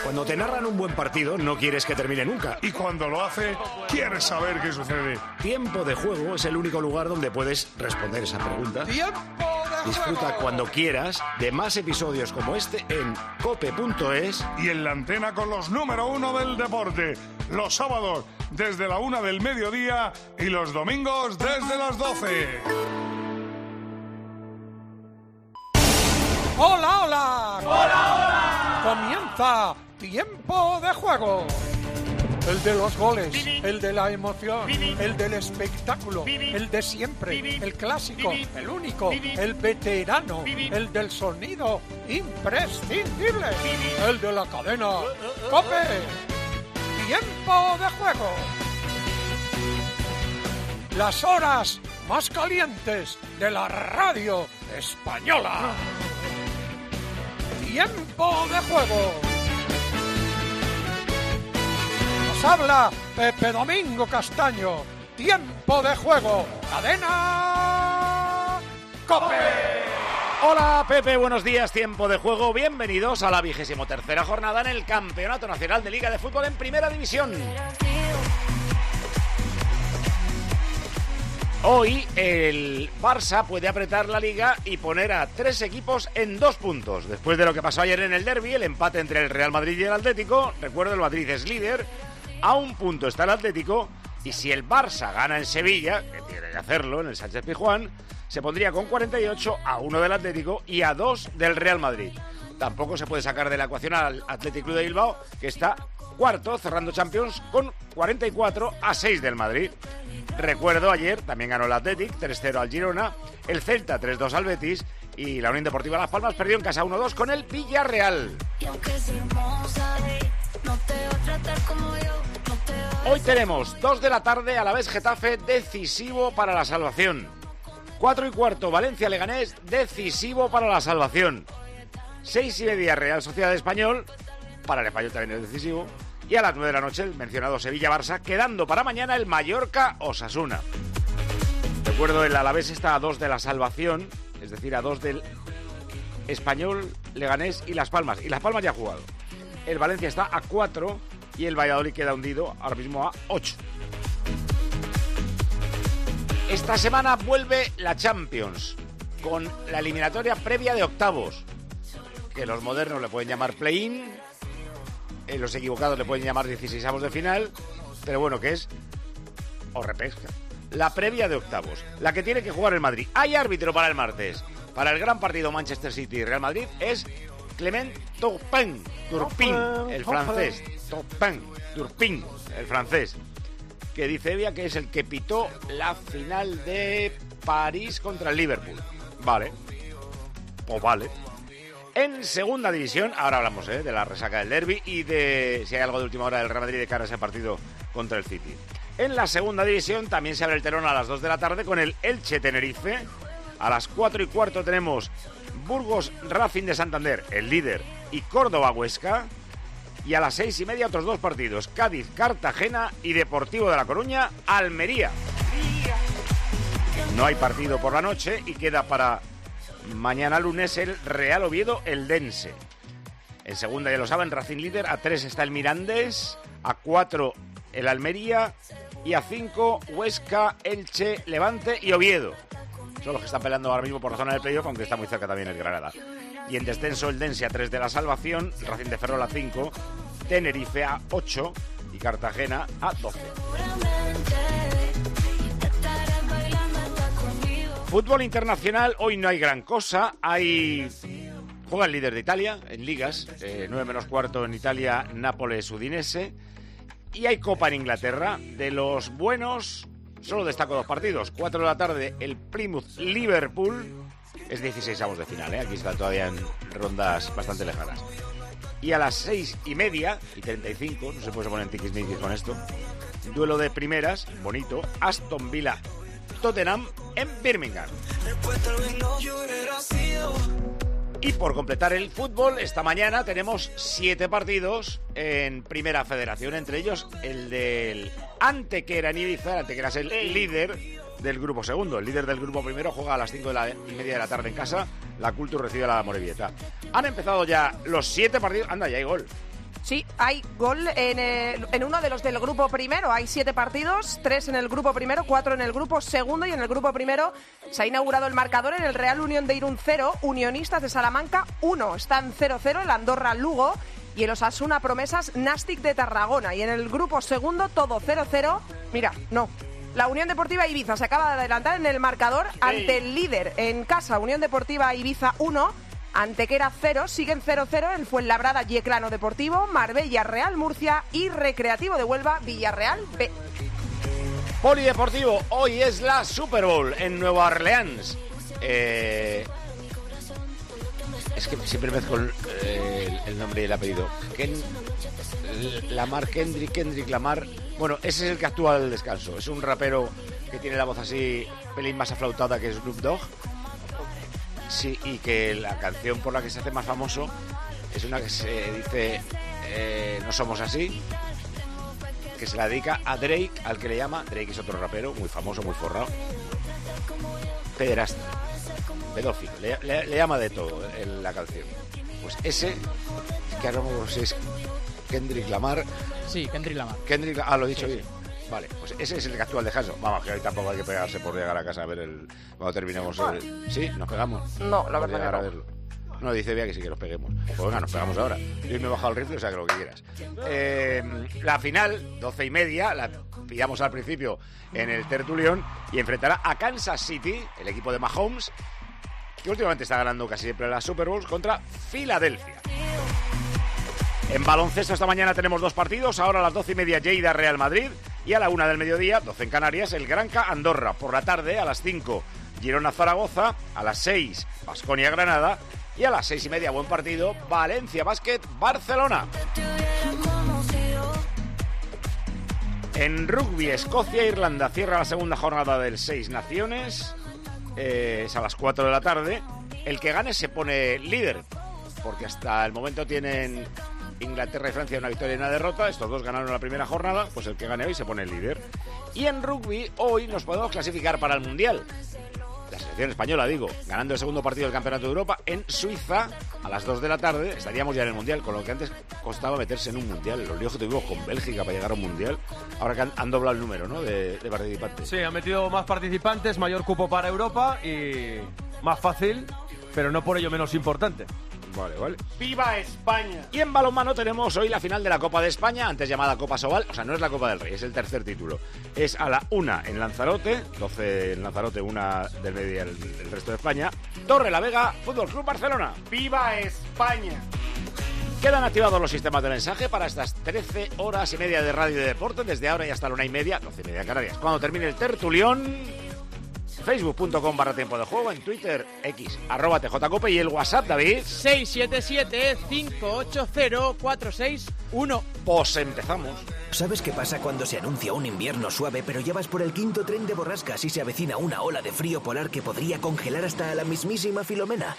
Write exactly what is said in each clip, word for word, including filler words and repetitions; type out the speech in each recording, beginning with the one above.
Cuando te narran un buen partido, no quieres que termine nunca. Y cuando lo hace, quieres saber qué sucede. Tiempo de Juego es el único lugar donde puedes responder esa pregunta. ¡Tiempo de Disfruta juego! cuando quieras de más episodios como este en cope punto es. Y en la antena con los número uno del deporte. Los sábados desde la una del mediodía y los domingos desde las doce. ¡Hola, hola! ¡Hola, hola! Comienza Tiempo de Juego. El de los goles, el de la emoción, el del espectáculo, el de siempre, el clásico, el único, el veterano, el del sonido imprescindible, el de la cadena COPE. Tiempo de Juego. Las horas más calientes de la radio española. Tiempo de Juego. Nos habla Pepe Domingo Castaño. Tiempo de Juego. Cadena COPE. Hola Pepe, buenos días, Tiempo de Juego. Bienvenidos a la vigésimo tercera jornada en el Campeonato Nacional de Liga de Fútbol en Primera División. Hoy el Barça puede apretar la Liga y poner a tres equipos en dos puntos. Después de lo que pasó ayer en el derbi, el empate entre el Real Madrid y el Atlético. Recuerdo, el Madrid es líder, a un punto está el Atlético. Y si el Barça gana en Sevilla, que tiene que hacerlo en el Sánchez Pizjuán, se pondría con cuarenta y ocho a uno del Atlético y a dos del Real Madrid. Tampoco se puede sacar de la ecuación al Athletic Club de Bilbao, que está cuarto, cerrando Champions, con cuarenta y cuatro a seis del Madrid. Recuerdo, ayer también ganó el Athletic, tres cero al Girona, el Celta tres dos al Betis y la Unión Deportiva Las Palmas perdió en casa uno dos con el Villarreal. Hoy tenemos dos de la tarde, Alavés Getafe, decisivo para la salvación. cuatro y cuarto, Valencia Leganés, decisivo para la salvación. seis y media, Real Sociedad Español, para el Español también es decisivo. Y a las nueve de la noche el mencionado Sevilla-Barça, quedando para mañana el Mallorca-Osasuna. Recuerdo, el Alavés está a dos de la salvación, es decir, a dos del Español, Leganés y Las Palmas. Y Las Palmas ya ha jugado. El Valencia está a cuatro y el Valladolid queda hundido ahora mismo a ocho. Esta semana vuelve la Champions, con la eliminatoria previa de octavos, que los modernos le pueden llamar play-in, eh, los equivocados le pueden llamar dieciseisavos de final, pero bueno, que es o repesca. La previa de octavos, la que tiene que jugar el Madrid. Hay árbitro para el martes. Para el gran partido Manchester City y Real Madrid es Clement Turpin, Turpin, el francés. Turpin, Turpin, el francés. Que dice Evia que es el que pitó la final de París contra el Liverpool. Vale. Pues vale. En segunda división, ahora hablamos ¿eh? de la resaca del derbi y de si hay algo de última hora del Real Madrid de cara a ese partido contra el City. En la segunda división también se abre el telón a las dos de la tarde con el Elche Tenerife. A las cuatro y cuarto tenemos Burgos Racing de Santander, el líder, y Córdoba Huesca. Y a las seis y media otros dos partidos, Cádiz Cartagena y Deportivo de La Coruña Almería. No hay partido por la noche y queda para mañana lunes el Real Oviedo Eldense. En segunda, ya lo saben, Racing líder, a tres está el Mirandés, a cuatro el Almería y a cinco Huesca, Elche, Levante y Oviedo. Son los que están peleando ahora mismo por la zona del playoff, aunque está muy cerca también el Granada. Y en descenso el Dense a tres de la salvación, Racing de Ferrol a cinco, Tenerife a ocho y Cartagena a doce. Fútbol internacional, hoy no hay gran cosa. Hay juega el líder de Italia en ligas, eh, nueve menos cuarto en Italia, Nápoles Udinese. Y hay Copa en Inglaterra. De los buenos, solo destaco dos partidos. cuatro de la tarde, el Plymouth Liverpool. Es dieciseisavos de final, ¿eh? Aquí está todavía en rondas bastante lejanas. Y a las seis y media y treinta y cinco, no se puede poner en tiquismiquis con esto, duelo de primeras, bonito, Aston Villa Tottenham en Birmingham. Y por completar el fútbol, esta mañana tenemos siete partidos en Primera Federación, entre ellos el del Antequera en Ibiza. El Antequera es el líder del grupo segundo. El líder del grupo primero juega a las cinco y media de la tarde en casa. La Cultura recibe a la Morevieta. Han empezado ya los siete partidos. Anda, ya hay gol. Sí, hay gol en, el, en uno de los del grupo primero. Hay siete partidos, tres en el grupo primero, cuatro en el grupo segundo y en el grupo primero se ha inaugurado el marcador en el Real Unión de Irún cero, Unionistas de Salamanca uno. Están cero cero el Andorra Lugo y el Osasuna Promesas Nàstic de Tarragona. Y en el grupo segundo todo cero cero. Mira, no. La Unión Deportiva Ibiza se acaba de adelantar en el marcador ante el líder en casa, Unión Deportiva Ibiza uno. Antequera cero, siguen cero cero el Fuenlabrada Yeclano Deportivo, Marbella Real Murcia y Recreativo de Huelva Villarreal B. Polideportivo, hoy es la Super Bowl en Nueva Orleans. Eh, es que siempre mezclo el, eh, el nombre y el apellido. Ken, Lamar Kendrick, Kendrick Lamar. Bueno, ese es el que actúa al descanso. Es un rapero que tiene la voz así, pelín más aflautada que Snoop Dogg. Sí, y que la canción por la que se hace más famoso es una que se dice eh, No somos así, que se la dedica a Drake, al que le llama, Drake es otro rapero muy famoso, muy forrado, pederasta, pedófilo, le, le, le llama de todo en la canción. Pues ese, que ahora no sé si es Kendrick Lamar. Sí, Kendrick Lamar. Kendrick, ah, lo he dicho sí, bien. Sí. Vale, pues ese es el que actúa al descanso. Vamos, que hoy tampoco hay que pegarse por llegar a casa a ver el... Cuando terminemos el... ¿Sí? ¿Nos pegamos? No, la verdad que no. Verlo. No, dice Bea que sí que nos peguemos. Pues venga, nos pegamos ahora. Yo hoy me he bajado el rifle, o sea que lo que quieras. Eh, la final, doce y media, la pillamos al principio en el Tertulión y enfrentará a Kansas City, el equipo de Mahomes, que últimamente está ganando casi siempre las Super Bowls, contra Filadelfia. En baloncesto esta mañana tenemos dos partidos. Ahora a las doce y media Lleida Real Madrid y a la una del mediodía, doce en Canarias, el Granca Andorra. Por la tarde a las cinco Girona Zaragoza, a las seis Baskonia Granada y a las seis y media buen partido Valencia Básquet Barcelona. En rugby Escocia Irlanda cierra la segunda jornada del Seis Naciones. Eh, es a las cuatro de la tarde. El que gane se pone líder, porque hasta el momento tienen Inglaterra y Francia una victoria y una derrota. Estos dos ganaron la primera jornada, pues el que gane hoy se pone líder. Y en rugby hoy nos podemos clasificar para el Mundial. La selección española, digo, ganando el segundo partido del Campeonato de Europa en Suiza a las dos de la tarde, estaríamos ya en el Mundial, con lo que antes costaba meterse en un Mundial. Los líos que tuvimos con Bélgica para llegar a un Mundial, ahora que han, han doblado el número, ¿no?, de, de participantes. Sí, han metido más participantes, mayor cupo para Europa y más fácil, pero no por ello menos importante. Vale, vale. ¡Viva España! Y en balonmano tenemos hoy la final de la Copa de España, antes llamada Copa Sobal. O sea, no es la Copa del Rey, es el tercer título. Es a la una en Lanzarote, doce en Lanzarote, una del medio el, el resto de España. Torre la Vega, Fútbol Club Barcelona. ¡Viva España! Quedan activados los sistemas de mensaje para estas trece horas y media de radio y de deporte, desde ahora y hasta la una y media, doce y media Canarias. Cuando termine el tertulión... facebook punto com barra tiempo de juego, en Twitter, X, arroba tjcope y el WhatsApp, David. seis siete siete, cinco ocho cero, cuatro seis uno. Pues empezamos. ¿Sabes qué pasa cuando se anuncia un invierno suave, pero ya vas por el quinto tren de borrascas y se avecina una ola de frío polar que podría congelar hasta a la mismísima Filomena?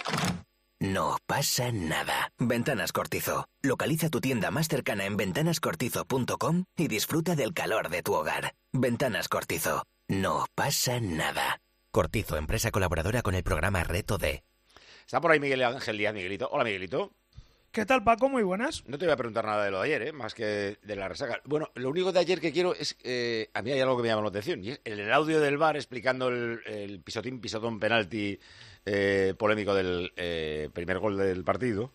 No pasa nada. Ventanas Cortizo. Localiza tu tienda más cercana en ventanas cortizo punto com y disfruta del calor de tu hogar. Ventanas Cortizo. No pasa nada. Cortizo, empresa colaboradora con el programa Reto D. Está por ahí Miguel Ángel Díaz, Miguelito. Hola, Miguelito. ¿Qué tal, Paco? Muy buenas. No te voy a preguntar nada de lo de ayer, ¿eh? Más que de la resaca. Bueno, lo único de ayer que quiero es... Eh, a mí hay algo que me llama la atención. Y es el audio del V A R explicando el, el pisotín, pisotón, penalti eh, polémico del eh, primer gol del partido.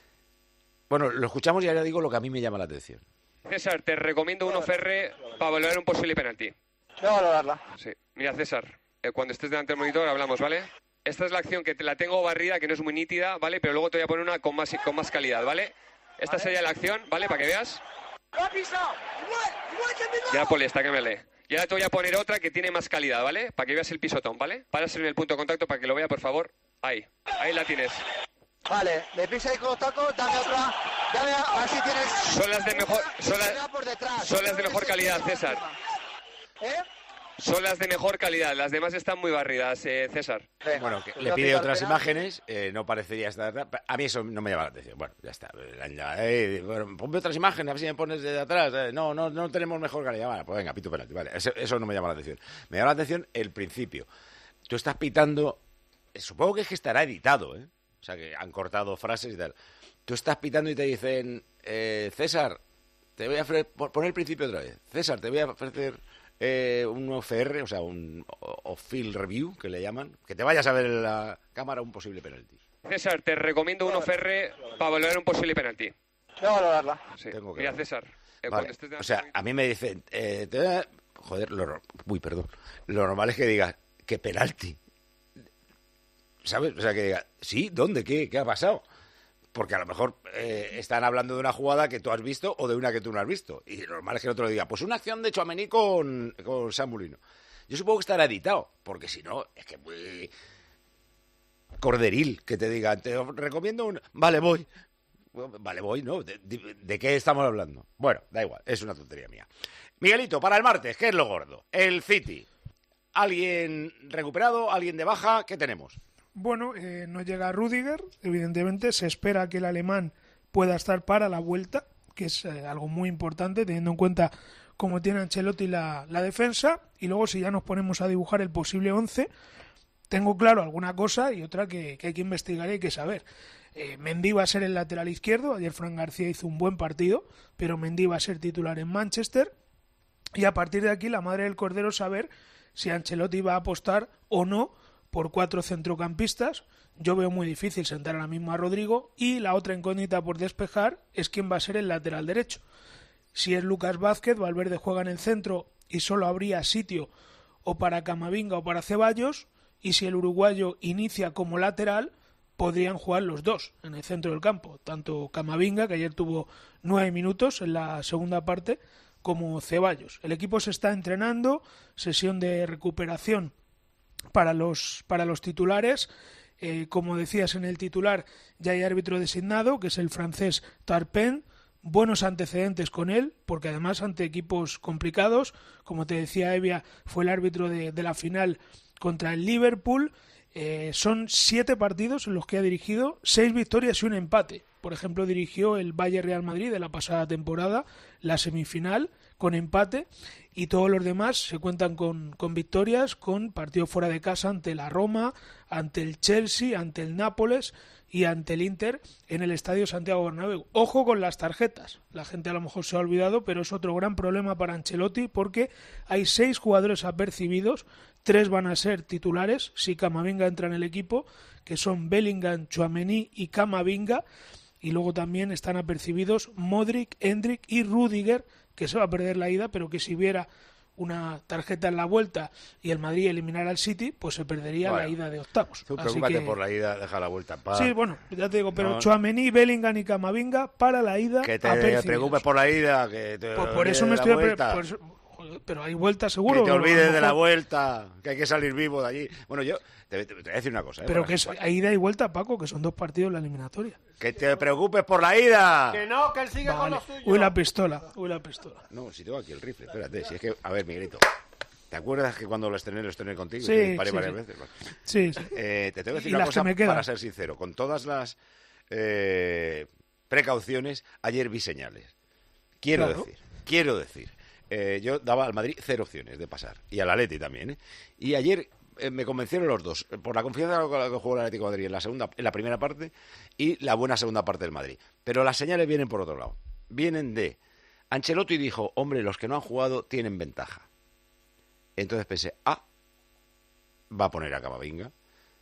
Bueno, lo escuchamos y ahora digo lo que a mí me llama la atención. César, te recomiendo uno Ferre para valorar un posible penalti. Voy a valorarla. Sí. Mira, César, eh, cuando estés delante del monitor hablamos, ¿vale? Esta es la acción que te la tengo barrida, que no es muy nítida, ¿vale? Pero luego te voy a poner una con más, con más calidad, ¿vale? Esta ¿Vale? sería la acción, ¿vale? Para que veas. Ya, Poli, está que me lee. Y ahora te voy a poner otra que tiene más calidad, ¿vale? Para que veas el pisotón, ¿vale? Párase en el punto de contacto para que lo vea, por favor. Ahí, ahí la tienes. Vale, le pisa el contacto, dame otra. Dame, a ver si tienes... Son las de mejor, son las, son las de mejor calidad, César. ¿Eh? Son las de mejor calidad, las demás están muy barridas, eh, César. Bueno, que le pide otras imágenes, eh, no parecería estar... A mí eso no me llama la atención. Bueno, ya está. Eh, bueno, ponme otras imágenes, a ver si me pones de atrás. Eh, no, no, no tenemos mejor calidad. Vale, pues venga, pito penalti. Vale, eso, eso no me llama la atención. Me llama la atención el principio. Tú estás pitando... Supongo que es que estará editado, ¿eh? O sea, que han cortado frases y tal. Tú estás pitando y te dicen... eh, César, te voy a ofrecer, poner el principio otra vez. César, te voy a ofrecer eh, un O F R, o sea, un off-field review, que le llaman, que te vayas a ver en la cámara un posible penalti. César, te recomiendo un O F R para valorar un posible penalti. Voy a valorarla. Sí. Tengo que Mira, verlo. César, eh, Vale. cuando estés de O sea, a mí me dicen, eh, te voy a- joder, lo, uy, perdón, lo normal es que digas, ¿qué penalti? ¿Sabes? O sea, que diga, ¿sí? ¿Dónde? ¿Qué? ¿Qué ha pasado? Porque a lo mejor eh, están hablando de una jugada que tú has visto o de una que tú no has visto. Y lo normal es que el otro le diga, pues una acción de Tchouaméni con, con Sam Molino. Yo supongo que estará editado, porque si no, es que muy corderil que te diga, te recomiendo un... Vale, voy. Vale, voy, ¿no? ¿De, de, de qué estamos hablando? Bueno, da igual, es una tontería mía. Miguelito, para el martes, ¿qué es lo gordo? El City. ¿Alguien recuperado? ¿Alguien de baja? ¿Qué tenemos? Bueno, eh, no llega Rüdiger, evidentemente se espera que el alemán pueda estar para la vuelta, que es eh, algo muy importante teniendo en cuenta cómo tiene Ancelotti la, la defensa, y luego si ya nos ponemos a dibujar el posible once, tengo claro alguna cosa y otra que, que hay que investigar y hay que saber. Eh, Mendy va a ser el lateral izquierdo, ayer Fran García hizo un buen partido, pero Mendy va a ser titular en Manchester, y a partir de aquí la madre del cordero saber si Ancelotti va a apostar o no por cuatro centrocampistas. Yo veo muy difícil sentar ahora mismo a Rodrigo, y la otra incógnita por despejar es quién va a ser el lateral derecho. Si es Lucas Vázquez, Valverde juega en el centro y solo habría sitio o para Camavinga o para Ceballos, y si el uruguayo inicia como lateral, podrían jugar los dos en el centro del campo, tanto Camavinga, que ayer tuvo nueve minutos en la segunda parte, como Ceballos. El equipo se está entrenando, sesión de recuperación para los, para los titulares. Eh, como decías en el titular, ya hay árbitro designado, que es el francés Tarpin. Buenos antecedentes con él, porque además ante equipos complicados, como te decía Evia, fue el árbitro de, de la final contra el Liverpool. Eh, son siete partidos en los que ha dirigido, seis victorias y un empate. Por ejemplo, dirigió el Bayern Real Madrid de la pasada temporada, la semifinal, con empate, y todos los demás se cuentan con, con victorias, con partido fuera de casa ante la Roma, ante el Chelsea, ante el Nápoles y ante el Inter en el Estadio Santiago Bernabéu. Ojo con las tarjetas, la gente a lo mejor se ha olvidado, pero es otro gran problema para Ancelotti, porque hay seis jugadores apercibidos, tres van a ser titulares si Camavinga entra en el equipo, que son Bellingham, Tchouaméni y Camavinga, y luego también están apercibidos Modric, Endrick y Rüdiger, que se va a perder la ida, pero que si hubiera una tarjeta en la vuelta y el Madrid eliminara al City, pues se perdería Bueno, la ida de octavos. Tú Así preocúpate que... por la ida, deja la vuelta en paz. Sí, bueno, ya te digo, pero No. Tchouaméni, Bellingham y Camavinga para la ida Que te apercibidos. preocupes por la ida, que te Por, por eso olvides me de estoy... la pre- vuelta. por eso- joder, pero hay vuelta seguro. Que te pero a lo olvides de la mejor- vuelta, que hay que salir vivo de allí. Bueno, yo te, te- te voy a decir una cosa. ¿eh? Pero Para- que es hay ida y vuelta, Paco, que son dos partidos en la eliminatoria. Que te preocupes por la ida. Que no, que él sigue con Vale. lo suyo. Uy, la pistola, uy, la pistola. No, si tengo aquí el rifle, espérate. Si es que, a ver, Miguelito, ¿te acuerdas que cuando lo estrené, lo estrené contigo? Sí, Y te disparé sí, varias sí. veces. Bueno. Sí, sí. Eh, te tengo que decir Y una las que cosa me quedan. para ser sincero. Con todas las eh, precauciones, ayer vi señales. Quiero Claro. decir, quiero decir. eh, yo daba al Madrid cero opciones de pasar. Y al Atleti también, ¿eh? Y ayer eh, me convencieron los dos. eh, Por la confianza con la que jugó el Atlético de Madrid en la, segunda, en la primera parte y la buena segunda parte del Madrid. Pero las señales vienen por otro lado. Vienen de... Ancelotti dijo, hombre, los que no han jugado tienen ventaja. Entonces pensé, ah, va a poner a Camavinga.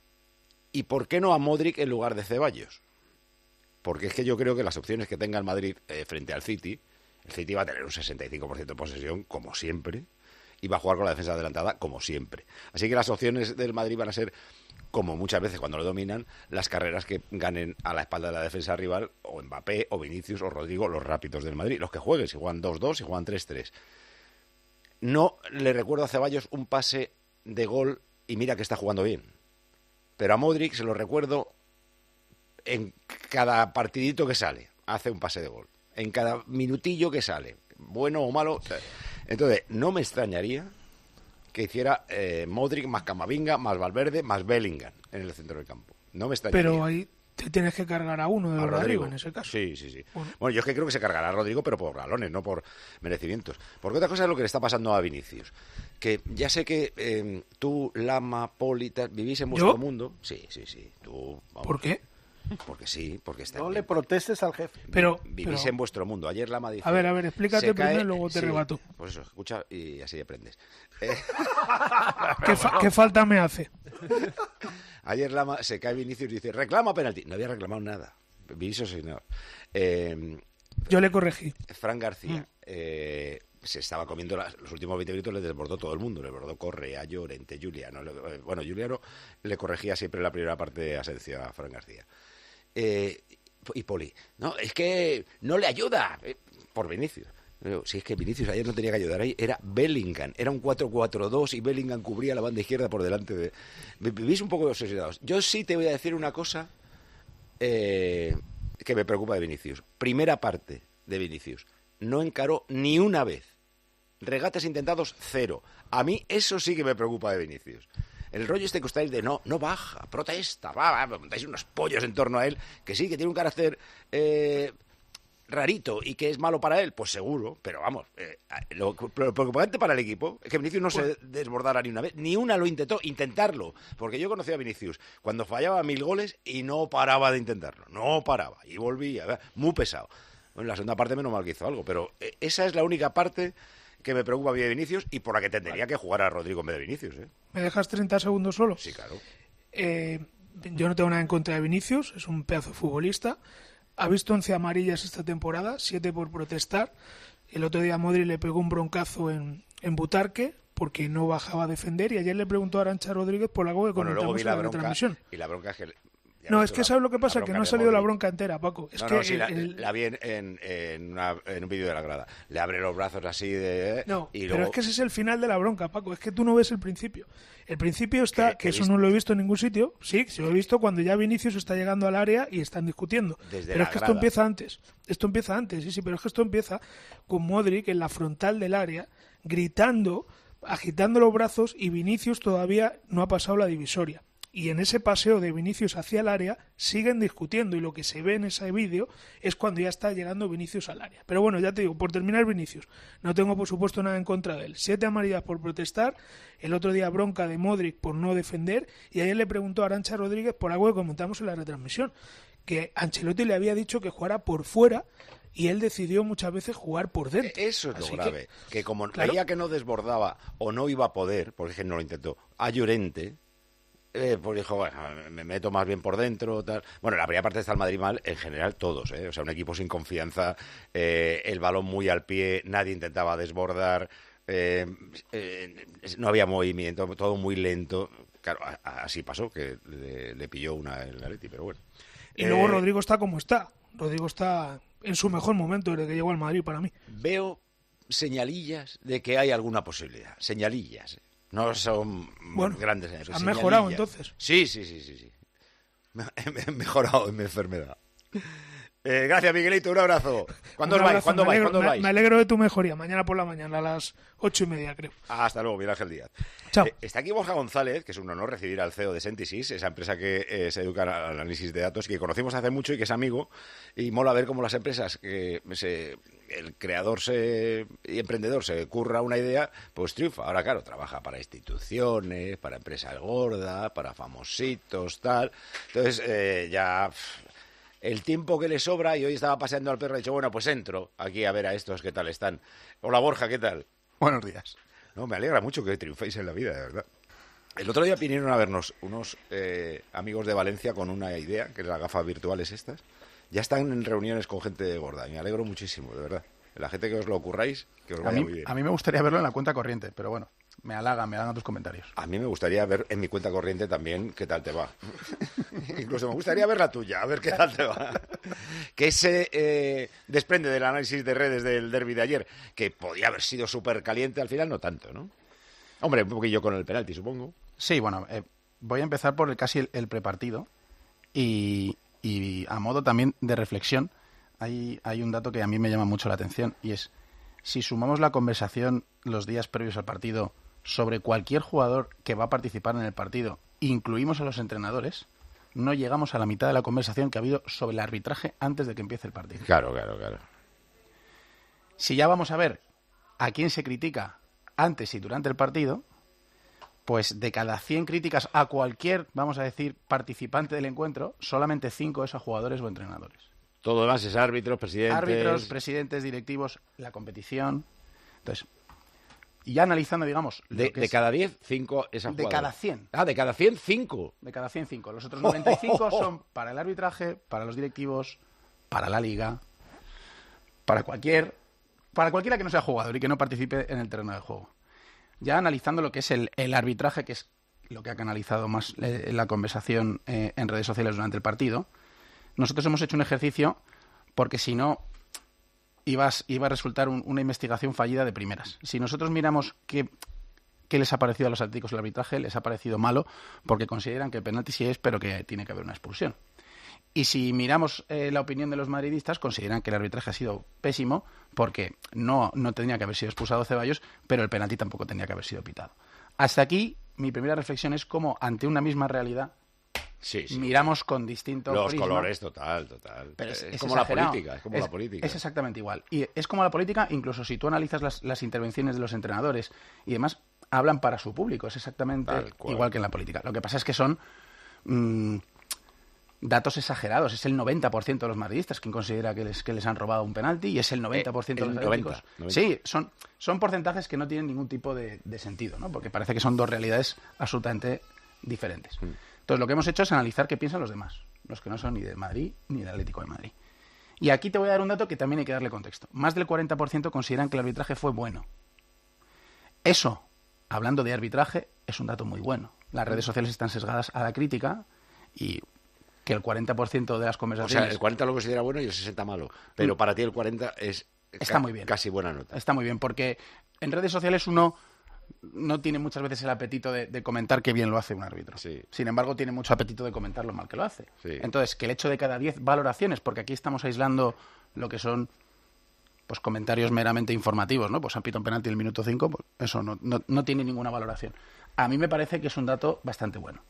¿Y por qué no a Modric en lugar de Ceballos? Porque es que yo creo que las opciones que tenga el Madrid eh, frente al City, el City va a tener un sesenta y cinco por ciento de posesión, como siempre, y va a jugar con la defensa adelantada, como siempre. Así que las opciones del Madrid van a ser, como muchas veces cuando lo dominan, las carreras que ganen a la espalda de la defensa rival, o Mbappé, o Vinicius, o Rodrigo, los rápidos del Madrid. Los que jueguen, si juegan dos dos, si juegan tres tres. No le recuerdo a Ceballos un pase de gol, y mira que está jugando bien. Pero a Modric se lo recuerdo en cada partidito que sale, hace un pase de gol. En cada minutillo que sale, bueno o malo. Entonces, no me extrañaría que hiciera eh, Modric más Camavinga, más Valverde, más Bellingham en el centro del campo. No me extrañaría. Pero ahí te tienes que cargar a uno de A Rodrigo, Rodrigo en ese caso. Sí, sí, sí. Bueno. Bueno, yo es que creo que se cargará a Rodrigo, pero por galones, no por merecimientos. Porque otra cosa es lo que le está pasando a Vinicius. Que ya sé que eh, tú, Lama, Poli, tal, vivís en vuestro ¿Yo? mundo. Sí, sí, sí. Tú, vamos. ¿Por qué? Porque sí, porque está No bien. le protestes al jefe. Pero, Vivís pero- en vuestro mundo. Ayer Lama dice... A ver, a ver, explícate se primero cae- y luego te sí, rebato. Pues eso, escucha y así aprendes. Eh, ¿Qué, fa- qué falta me hace? Ayer Lama se cae Vinicius y dice, reclama penalti. No había reclamado nada. Vinicius sí, no. Eh, Yo le corregí. Fran García eh, se estaba comiendo las- los últimos veinte minutos, le desbordó todo el mundo, le desbordó Correa, Llorente, Juliano. le- eh, bueno, Juliano le corregía siempre la primera parte de Asensio a Fran García. Eh, y Poli, no, es que no le ayuda eh, por Vinicius. Pero, si es que Vinicius ayer no tenía que ayudar ahí, era Bellingham, era un cuatro cuatro dos y Bellingham cubría la banda izquierda por delante de... Vivís un poco obsesionados. Yo sí te voy a decir una cosa eh, que me preocupa de Vinicius. Primera parte de Vinicius. No encaró ni una vez. Regates intentados, cero. A mí eso sí que me preocupa de Vinicius. El rollo este que os traéis de no, no baja, protesta, va, va, montáis unos pollos en torno a él, que sí, que tiene un carácter eh, rarito y que es malo para él, pues seguro, pero vamos, eh, lo, lo preocupante para el equipo es que Vinicius no se desbordara ni una vez, ni una lo intentó, intentarlo, porque yo conocía a Vinicius cuando fallaba mil goles y no paraba de intentarlo, no paraba, y volvía, muy pesado. En la segunda parte menos mal que hizo algo, pero eh, esa es la única parte que me preocupa a mí de Vinicius y por la que tendría que jugar a Rodrigo en vez de Vinicius, ¿eh? ¿Me dejas treinta segundos solo? Sí, claro. Eh, yo no tengo nada en contra de Vinicius, es un pedazo de futbolista. Ha visto once amarillas esta temporada, siete por protestar. El otro día Modri le pegó un broncazo en, en Butarque porque no bajaba a defender y ayer le preguntó a Arantxa Rodríguez por algo que Bueno, luego comentamos vi en la la bronca retransmisión. y la bronca es que... ya No, ves es tú que la- ¿sabes lo que pasa? la Que bronca no ha de salido la Modric. bronca entera, Paco. Es no, que no, sí, la, el- la vi en, en, en una- en un vídeo de la grada. Le abre los brazos así de... No, y pero luego... es que ese es el final de la bronca, Paco. Es que tú no ves el principio. El principio está, Que- que, que eso viste- no lo he visto en ningún sitio. Sí, sí lo he visto cuando ya Vinicius está llegando al área y están discutiendo. Desde pero la es que esto grada. empieza antes. Esto empieza antes, sí, sí, pero es que esto empieza con Modric en la frontal del área, gritando, agitando los brazos y Vinicius todavía no ha pasado la divisoria. Y en ese paseo de Vinicius hacia el área siguen discutiendo y lo que se ve en ese vídeo es cuando ya está llegando Vinicius al área. Pero bueno, ya te digo, por terminar Vinicius, no tengo por supuesto nada en contra de él. Siete amarillas por protestar, el otro día bronca de Modric por no defender y ayer le preguntó a Arantxa Rodríguez por algo que comentamos en la retransmisión, que Ancelotti le había dicho que jugara por fuera y él decidió muchas veces jugar por dentro. Eso es lo Así grave. Que, que como claro. veía que no desbordaba o no iba a poder, porque es que no lo intentó, a Llorente... Eh, pues dijo, bueno, me meto más bien por dentro, tal. Bueno, la primera parte está el Madrid mal, en general todos, ¿eh? O sea, un equipo sin confianza, eh, el balón muy al pie, nadie intentaba desbordar, eh, eh, no había movimiento, todo muy lento. Claro, a- a- así pasó, que le, le pilló una el Atleti, pero bueno. Y luego Eh, Rodrigo está como está. Rodrigo está en su mejor momento desde que llegó al Madrid para mí. Veo señalillas de que hay alguna posibilidad, señalillas. No son Bueno, grandes señales. ¿han señalillas. mejorado, entonces? Sí, sí, sí, sí, sí. Me- He mejorado en mi enfermedad. Eh, gracias, Miguelito, un abrazo. ¿Cuándo Un os vais? abrazo, ¿Cuándo me vais? alegro- ¿Cuándo os me- vais? Me alegro de tu mejoría. Mañana por la mañana, a las ocho y media, creo. Ah, hasta luego, Miguel Ángel Díaz. Chao. Eh, está aquí Borja González, que es un honor recibir al C E O de Sentisys, esa empresa que eh, se educa al análisis de datos, que conocimos hace mucho y que es amigo. Y mola ver cómo las empresas, que se, el creador se, y emprendedor se curra una idea, pues triunfa. Ahora, claro, trabaja para instituciones, para empresas gordas, para famositos, tal. Entonces, eh, ya... pff, el tiempo que le sobra, y hoy estaba paseando al perro y he dicho, bueno, pues entro aquí a ver a estos qué tal están. Hola, Borja, ¿qué tal? Buenos días. No, me alegra mucho que triunféis en la vida, de verdad. El otro día vinieron a vernos unos eh, amigos de Valencia con una idea, que es las gafas virtuales estas. Ya están en reuniones con gente gorda y me alegro muchísimo, de verdad. La gente que os lo ocurráis, que os A vaya mí, muy bien. a mí me gustaría verlo en la cuenta corriente, pero bueno, me halagan, me halagan tus comentarios. A mí me gustaría ver en mi cuenta corriente también qué tal te va. Incluso me gustaría ver la tuya, a ver qué tal te va. Que se eh, desprende del análisis de redes del derbi de ayer, que podía haber sido súper caliente, al final no tanto, ¿no? Hombre, un poquillo con el penalti, supongo. Sí, bueno, eh, voy a empezar por el, casi el, el prepartido y, y a modo también de reflexión, hay, hay un dato que a mí me llama mucho la atención y es, si sumamos la conversación los días previos al partido sobre cualquier jugador que va a participar en el partido, incluimos a los entrenadores, no llegamos a la mitad de la conversación que ha habido sobre el arbitraje antes de que empiece el partido. Claro, claro, claro. Si ya vamos a ver a quién se critica antes y durante el partido, pues de cada cien críticas a cualquier, vamos a decir, participante del encuentro, solamente cinco es a jugadores o entrenadores. Todo lo demás es árbitros, presidentes... Árbitros, presidentes, directivos, la competición. Entonces, y ya analizando, digamos... De, de es, cada diez, cinco es a jugadores. De cada cien. Ah, de cada cien, cinco. De cada cien, cinco. Los otros noventa y cinco son para el arbitraje, para los directivos, para la liga, para cualquier... Para cualquiera que no sea jugador y que no participe en el terreno de juego. Ya analizando lo que es el, el arbitraje, que es lo que ha canalizado más eh, la conversación eh, en redes sociales durante el partido, nosotros hemos hecho un ejercicio porque si no ibas, iba a resultar un, una investigación fallida de primeras. Si nosotros miramos qué, qué les ha parecido a los atléticos el arbitraje, les ha parecido malo porque consideran que el penalti sí es, pero que tiene que haber una expulsión. Y si miramos eh, la opinión de los madridistas, consideran que el arbitraje ha sido pésimo porque no, no tenía que haber sido expulsado Ceballos, pero el penalti tampoco tenía que haber sido pitado. Hasta aquí, mi primera reflexión es cómo, ante una misma realidad, sí, sí. miramos con distinto Los prisma. colores, total, total. Pero es, es, es como exagerado. la política, es como es, la política. Es exactamente igual. Y es como la política, incluso si tú analizas las, las intervenciones de los entrenadores y demás, hablan para su público. Es exactamente igual que en la política. Lo que pasa es que son... Mmm, datos exagerados. Es el noventa por ciento de los madridistas quien considera que les, que les han robado un penalti y es el noventa por ciento eh, de los noventa, atléticos. noventa. Sí, son, son porcentajes que no tienen ningún tipo de, de sentido, ¿no? Porque parece que son dos realidades absolutamente diferentes. Mm. Entonces, lo que hemos hecho es analizar qué piensan los demás, los que no son ni de Madrid ni del Atlético de Madrid. Y aquí te voy a dar un dato que también hay que darle contexto. Más del cuarenta por ciento consideran que el arbitraje fue bueno. Eso, hablando de arbitraje, es un dato muy bueno. Las redes sociales están sesgadas a la crítica y... que el cuarenta por ciento de las conversaciones... O sea, el cuarenta lo considera bueno y el sesenta malo. Pero para ti el cuarenta es Está ca- muy bien. casi buena nota. Está muy bien, porque en redes sociales uno no tiene muchas veces el apetito de, de comentar qué bien lo hace un árbitro. Sí. Sin embargo, tiene mucho apetito de comentar lo mal que lo hace. Sí. Entonces, que el hecho de cada diez valoraciones, porque aquí estamos aislando lo que son pues comentarios meramente informativos, ¿no? Pues han pitado un penalti en el minuto cinco, pues eso no, no, no tiene ninguna valoración. A mí me parece que es un dato bastante bueno.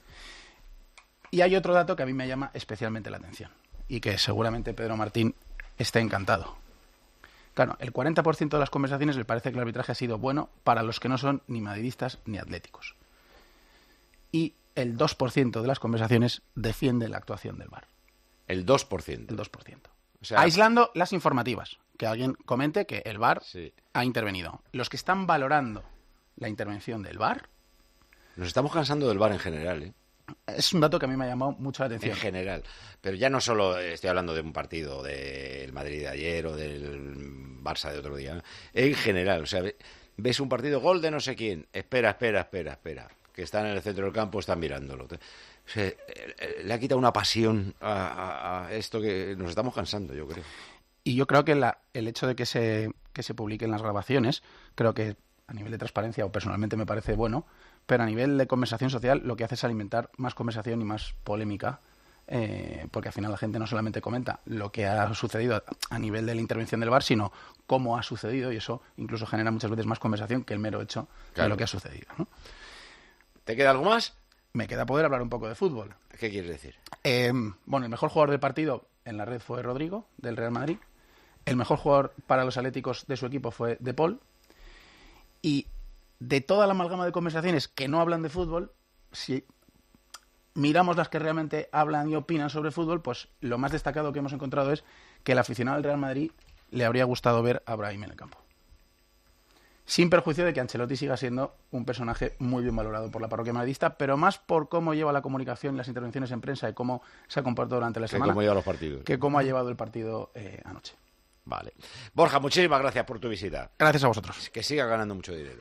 Y hay otro dato que a mí me llama especialmente la atención y que seguramente Pedro Martín esté encantado. Claro, el cuarenta por ciento de las conversaciones le parece que el arbitraje ha sido bueno para los que no son ni madridistas ni atléticos. Y el dos por ciento de las conversaciones defiende la actuación del V A R. El dos por ciento. El dos por ciento. O sea, aislando las informativas. Que alguien comente que el V A R sí. ha intervenido. Los que están valorando la intervención del V A R... Nos estamos cansando del V A R en general, ¿eh? Es un dato que a mí me ha llamado mucho la atención. En general. Pero ya no solo estoy hablando de un partido del Madrid de ayer o del Barça de otro día. En general. O sea, ves un partido, gol de no sé quién. Espera, espera, espera, espera. Que están en el centro del campo, están mirándolo. O sea, le ha quitado una pasión a, a, a esto que nos estamos cansando, yo creo. Y yo creo que la, el hecho de que se, que se publiquen las grabaciones, creo que a nivel de transparencia, o personalmente me parece bueno, pero a nivel de conversación social lo que hace es alimentar más conversación y más polémica, eh, porque al final la gente no solamente comenta lo que ha sucedido a, a nivel de la intervención del V A R, sino cómo ha sucedido, y eso incluso genera muchas veces más conversación que el mero hecho claro. de lo que ha sucedido, ¿no? ¿Te queda algo más? Me queda poder hablar un poco de fútbol. ¿Qué quieres decir? Eh, bueno, el mejor jugador del partido en la red fue Rodrigo, del Real Madrid. El mejor jugador para los atléticos de su equipo fue De Paul. Y de toda la amalgama de conversaciones que no hablan de fútbol, si miramos las que realmente hablan y opinan sobre fútbol, pues lo más destacado que hemos encontrado es que el aficionado del Real Madrid le habría gustado ver a Brahim en el campo. Sin perjuicio de que Ancelotti siga siendo un personaje muy bien valorado por la parroquia madridista, pero más por cómo lleva la comunicación y las intervenciones en prensa y cómo se ha comportado durante la que semana. Cómo lleva los partidos. Que cómo ha llevado el partido eh, anoche. Vale. Borja, muchísimas gracias por tu visita. Gracias a vosotros. Que sigas ganando mucho dinero.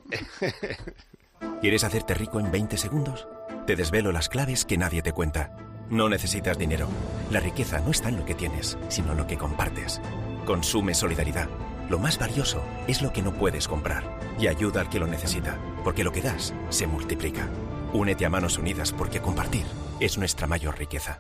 ¿Quieres hacerte rico en veinte segundos? Te desvelo las claves que nadie te cuenta. No necesitas dinero. La riqueza no está en lo que tienes, sino en lo que compartes. Consume solidaridad. Lo más valioso es lo que no puedes comprar. Y ayuda al que lo necesita, porque lo que das se multiplica. Únete a Manos Unidas porque compartir es nuestra mayor riqueza.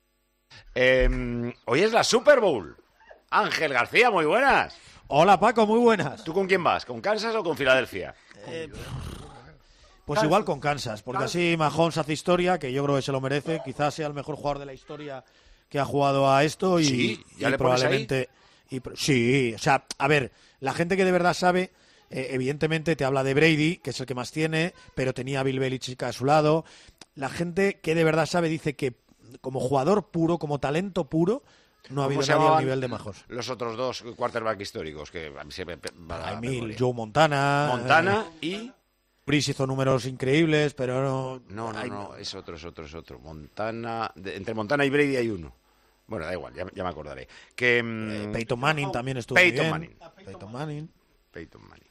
Eh, hoy es la Super Bowl. Ángel García, muy buenas. Hola Paco, muy buenas. ¿Tú con quién vas? ¿Con Kansas o con Filadelfia? Eh, pues Kansas. Igual con Kansas, porque Kansas. Así Mahomes hace historia, que yo creo que se lo merece. Quizás sea el mejor jugador de la historia que ha jugado a esto y, ¿Sí? ¿Ya y le probablemente... Y, sí, o sea, a ver, la gente que de verdad sabe eh, evidentemente te habla de Brady, que es el que más tiene, pero tenía a Bill Belichick a su lado. La gente que de verdad sabe dice que como jugador puro, como talento puro, no ha habido nadie al nivel de Mahomes. Los otros dos quarterback históricos que a mí se me va Emil, Joe Montana. Montana eh, y Breeze hizo números increíbles, pero no... No, no, no, es otro, es otro, es otro. Montana... De, entre Montana y Brady hay uno. Bueno, da igual, ya, ya me acordaré. Que, eh, Peyton Manning oh, también estuvo Peyton muy bien. Manning. Peyton Manning. Peyton Manning.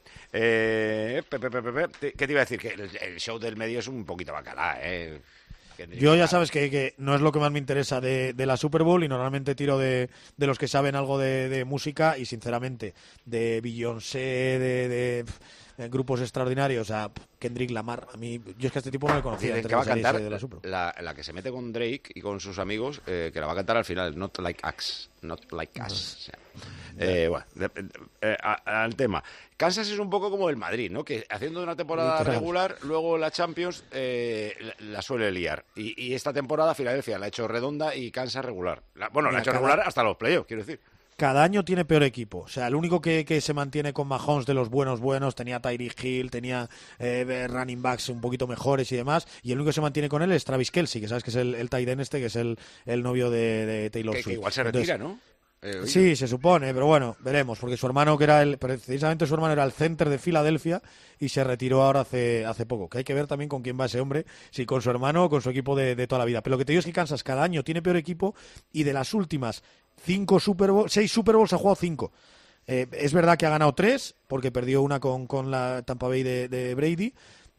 Eh, pe, pe, pe, pe, pe, ¿Qué te iba a decir? Que el, el show del medio es un poquito bacalá, ¿eh? Yo ya sabes que, que no es lo que más me interesa de, de la Super Bowl y normalmente tiro de, de los que saben algo de, de música y sinceramente de Beyoncé, de, de, de grupos extraordinarios, a Kendrick Lamar. A mí, yo es que a este tipo no le conocía. Que va a cantar de la, Super Bowl. La, la que se mete con Drake y con sus amigos, eh, que la va a cantar al final, Not Like Us. Not Like Us. O sea, eh, bueno, de, de, eh, a, al tema. Kansas es un poco como el Madrid, ¿no? Que haciendo una temporada Literal. regular, luego la Champions eh, la, la suele liar. Y, y esta temporada Filadelfia la ha hecho redonda y Kansas regular. La, bueno, Mira, la ha hecho cada... regular hasta los playoffs, quiero decir. Cada año tiene peor equipo. O sea, el único que, que se mantiene con Mahomes de los buenos buenos, tenía Tyreek Hill, tenía eh, running backs un poquito mejores y demás, y el único que se mantiene con él es Travis Kelce, que sabes que es el, el tight end este, que es el, el novio de, de Taylor que, Swift. Que igual se retira, Entonces, ¿no? Eh, sí, se supone, pero bueno, veremos, porque su hermano, que era el, precisamente su hermano era el center de Filadelfia y se retiró ahora hace, hace poco, que hay que ver también con quién va ese hombre, si con su hermano o con su equipo de, de toda la vida. Pero lo que te digo es que Kansas cada año tiene peor equipo y de las últimas cinco Super Bowl, seis Super Bowls ha jugado cinco. Eh, es verdad que ha ganado tres, porque perdió una con, con la Tampa Bay de, de Brady,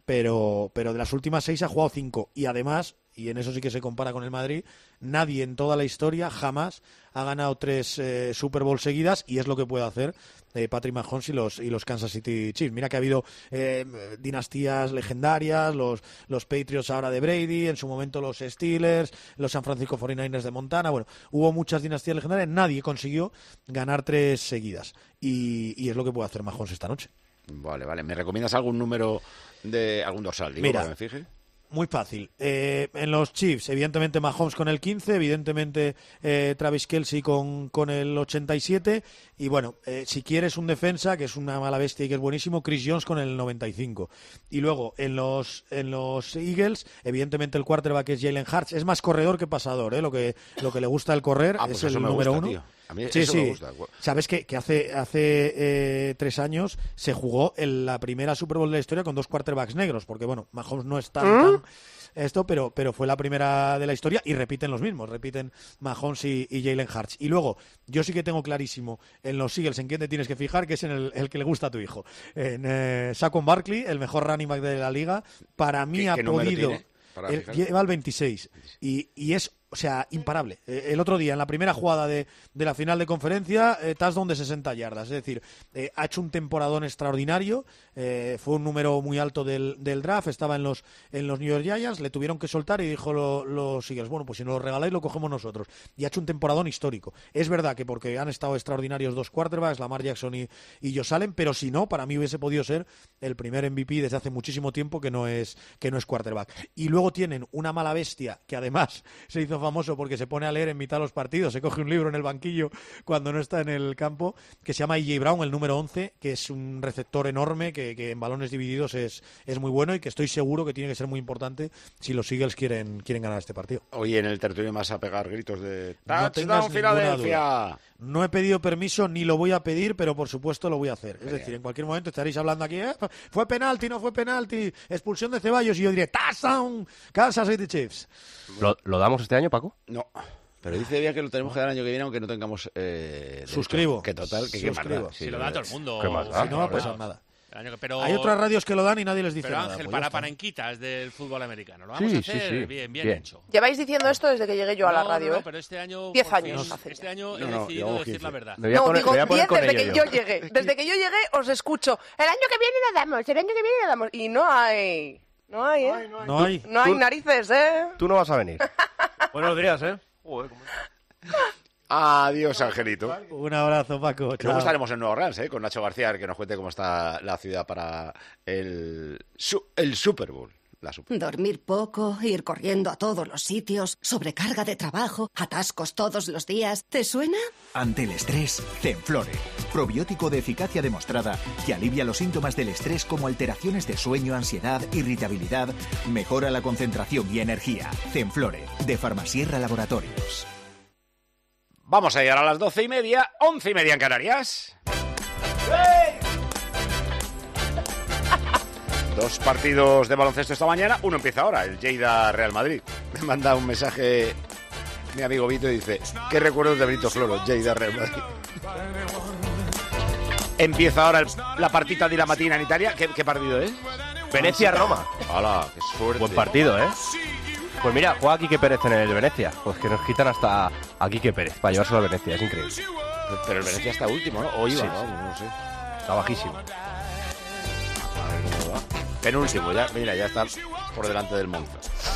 pero, pero de las últimas seis ha jugado cinco. Y además, y en eso sí que se compara con el Madrid, nadie en toda la historia jamás ha ganado tres eh, Super Bowl seguidas, y es lo que puede hacer eh, Patrick Mahomes y los, y los Kansas City Chiefs. Mira que ha habido eh, dinastías legendarias, los, los Patriots ahora de Brady, en su momento los Steelers, los San Francisco cuarenta y nueve ers de Montana, bueno, hubo muchas dinastías legendarias, nadie consiguió ganar tres seguidas, y, y es lo que puede hacer Mahomes esta noche. Vale, vale. ¿Me recomiendas algún número de algún dorsal? Digo, Mira, para que me fije. Muy fácil. Eh, en los Chiefs, evidentemente Mahomes con el quince, evidentemente eh, Travis Kelce con, con el ochenta y siete, y bueno, eh, si quieres un defensa, que es una mala bestia y que es buenísimo, Chris Jones con el noventa y cinco. Y luego en los en los Eagles, evidentemente el quarterback es Jalen Hurts, es más corredor que pasador, ¿eh? lo que lo que le gusta el correr, ah, es pues el número gusta, uno. Tío. A mí sí, eso sí. me gusta. Sabes que, que hace hace eh, tres años se jugó en la primera Super Bowl de la historia con dos quarterbacks negros, porque bueno, Mahomes no es tan, ¿Mm? tan esto, pero pero fue la primera de la historia y repiten los mismos, repiten Mahomes y, y Jalen Hurts. Y luego, yo sí que tengo clarísimo en los Eagles en quién te tienes que fijar, que es en el, el que le gusta a tu hijo. En eh, Saquon Barkley, el mejor running back de la liga, para mí ha podido... El, lleva el veintiséis y, y es, o sea, imparable. Eh, el otro día, en la primera jugada de, de la final de conferencia, eh, touchdown de sesenta yardas. Es decir, eh, ha hecho un temporadón extraordinario. Eh, fue un número muy alto del, del draft. Estaba en los en los New York Giants. Le tuvieron que soltar y dijo lo, los Eagles, bueno, pues si nos lo regaláis lo cogemos nosotros. Y ha hecho un temporadón histórico. Es verdad que porque han estado extraordinarios dos quarterbacks, Lamar Jackson y, y Josh Allen, pero si no, para mí hubiese podido ser el primer M V P desde hace muchísimo tiempo que no es, que no es quarterback. Y luego tienen una mala bestia que además se hizo famoso porque se pone a leer en mitad de los partidos, se coge un libro en el banquillo cuando no está en el campo, que se llama A J Brown, el número once, que es un receptor enorme que, que en balones divididos es, es muy bueno y que estoy seguro que tiene que ser muy importante si los Eagles quieren, quieren ganar este partido. Hoy en el tertulio vas a pegar gritos de no ¡Touchdown, Filadelfia! No he pedido permiso ni lo voy a pedir, pero por supuesto lo voy a hacer. Es Genial. decir, en cualquier momento estaréis hablando aquí, eh, fue penalti, no fue penalti, expulsión de Ceballos, y yo diré ¡Touchdown! Kansas City Chiefs. ¿Lo, ¿Lo damos este año, Paco? No. Pero dice bien que lo tenemos que dar el año que viene, aunque no tengamos... Eh, Suscribo. Que total, que qué más da. Si lo da todo el mundo. ¿Qué más da? Si no va a pasar nada. Que, pero, hay otras radios que lo dan y nadie les dice pero nada. Ángel, pues para paranquitas del fútbol americano. Lo vamos sí, a hacer sí, sí. Bien, bien, bien hecho. Lleváis diciendo esto desde que llegué yo no, a la radio, no, no, ¿eh? pero este año... Diez por años fin, hace Este año no, he no, decidido no, decir la verdad. No, poner, digo diez desde que ello. yo llegué. Desde que yo llegué os escucho. El año que viene le damos, el año que viene le damos. Y no hay... No hay, ¿eh? No hay. No hay, no hay narices, ¿eh? Tú no vas a venir. Buenos días, ¿eh? Joder, ¿cómo... Adiós, Angelito. Un abrazo, Paco. Luego estaremos en Nueva Orleans, ¿eh? Con Nacho García, que nos cuente cómo está la ciudad para el, el Super Bowl. La supe. Dormir poco, ir corriendo a todos los sitios, sobrecarga de trabajo, atascos todos los días. ¿Te suena? Ante el estrés, Zenflore. Probiótico de eficacia demostrada que alivia los síntomas del estrés como alteraciones de sueño, ansiedad, irritabilidad, mejora la concentración y energía. Zenflore, de Farmasierra Laboratorios. Vamos a llegar a las doce y media, once y media en Canarias. Dos partidos de baloncesto esta mañana. Uno empieza ahora, el Lleida Real Madrid. Me manda un mensaje mi amigo Vito y dice: ¿qué recuerdos de Benito Floro? Lleida Real Madrid. Empieza ahora el, la partita de la matina en Italia. ¿Qué, qué partido es? Venecia-Roma. ¡Hala, qué suerte! Buen partido, ¿eh? Pues mira, juega Quique Pérez en el Venecia. Pues que nos quitan hasta a Quique Pérez para llevárselo a Venecia, es increíble. Pero el Venecia está último, ¿no? O iba, Sí. ¿no? No sé. Está bajísimo. A ver cómo va. Penúltimo, ya, mira, ya está por delante del Monza.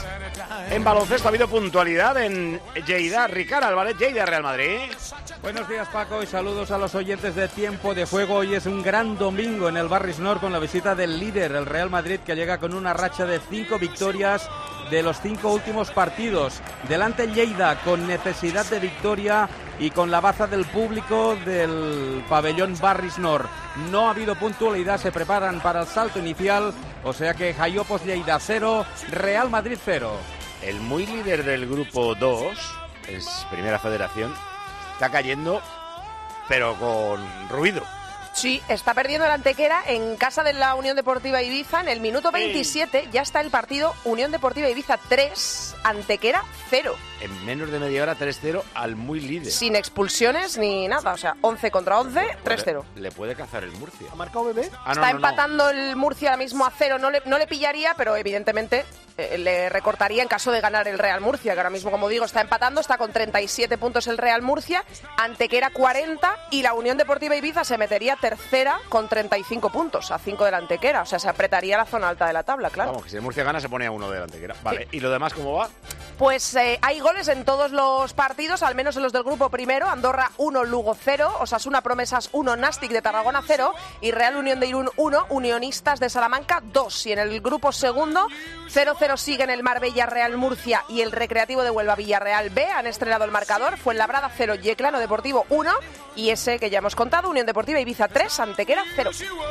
En baloncesto ha habido puntualidad en Lleida. Ricard Álvarez, Lleida Real Madrid. Buenos días, Paco, y saludos a los oyentes de Tiempo de Juego. Hoy es un gran domingo en el Barris Nord con la visita del líder, el Real Madrid, que llega con una racha de cinco victorias de los cinco últimos partidos. Delante el Lleida con necesidad de victoria y con la baza del público del pabellón Barris Nord. No ha habido puntualidad, se preparan para el salto inicial, o sea que Jaiopos Lleida cero, Real Madrid cero. El muy líder del grupo dos, es Primera Federación, está cayendo, pero con ruido. Sí, está perdiendo el Antequera en casa de la Unión Deportiva Ibiza. En el minuto veintisiete ya está el partido Unión Deportiva Ibiza tres, Antequera cero. En menos de media hora, tres cero al muy líder. Sin expulsiones ni nada, o sea, once contra once, tres cero. Le, le puede cazar el Murcia. ¿Ha marcado Bebé? Ah, no, está no, empatando no. el Murcia ahora mismo a cero. No le, no le pillaría, pero evidentemente eh, le recortaría en caso de ganar el Real Murcia, que ahora mismo, como digo, está empatando. Está con treinta y siete puntos el Real Murcia, Antequera cuarenta, y la Unión Deportiva Ibiza se metería tercera con treinta y cinco puntos, a cinco del Antequera. O sea, se apretaría la zona alta de la tabla, claro. Vamos, que si el Murcia gana se pone a uno del Antequera. Vale, sí. ¿Y lo demás cómo va? Pues eh, hay goles en todos los partidos, al menos en los del grupo primero. Andorra uno, Lugo cero, Osasuna Promesas uno, Nastic de Tarragona cero y Real Unión de Irún uno, Unionistas de Salamanca dos. Y en el grupo segundo, cero cero siguen el Marbella Real Murcia y el Recreativo de Huelva Villarreal B. Han estrenado el marcador. Fuenlabrada cero, Yeclano Deportivo uno. Y ese que ya hemos contado, Unión Deportiva Ibiza tres, Antequera cero.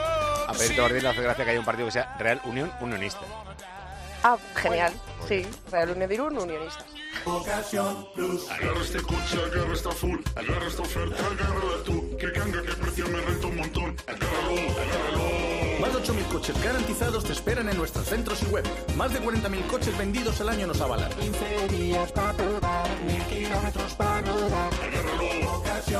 A Pedro Ordín le hace gracia que haya un partido que sea Real Unión Unionista. Ah, genial. Sí, Real Unión de Irún, Unionistas. Ocasión Plus. Agarra este coche, agarra esta full. Agarra esta oferta, agárrala tú. Que canga, que precio me renta un montón. Agárralo, agárralo. Más de ocho mil coches garantizados te esperan en nuestros centros y web. Más de cuarenta mil coches vendidos al año nos avalan. quince días para probar, mil kilómetros para rodar. Agárralo, Ocasión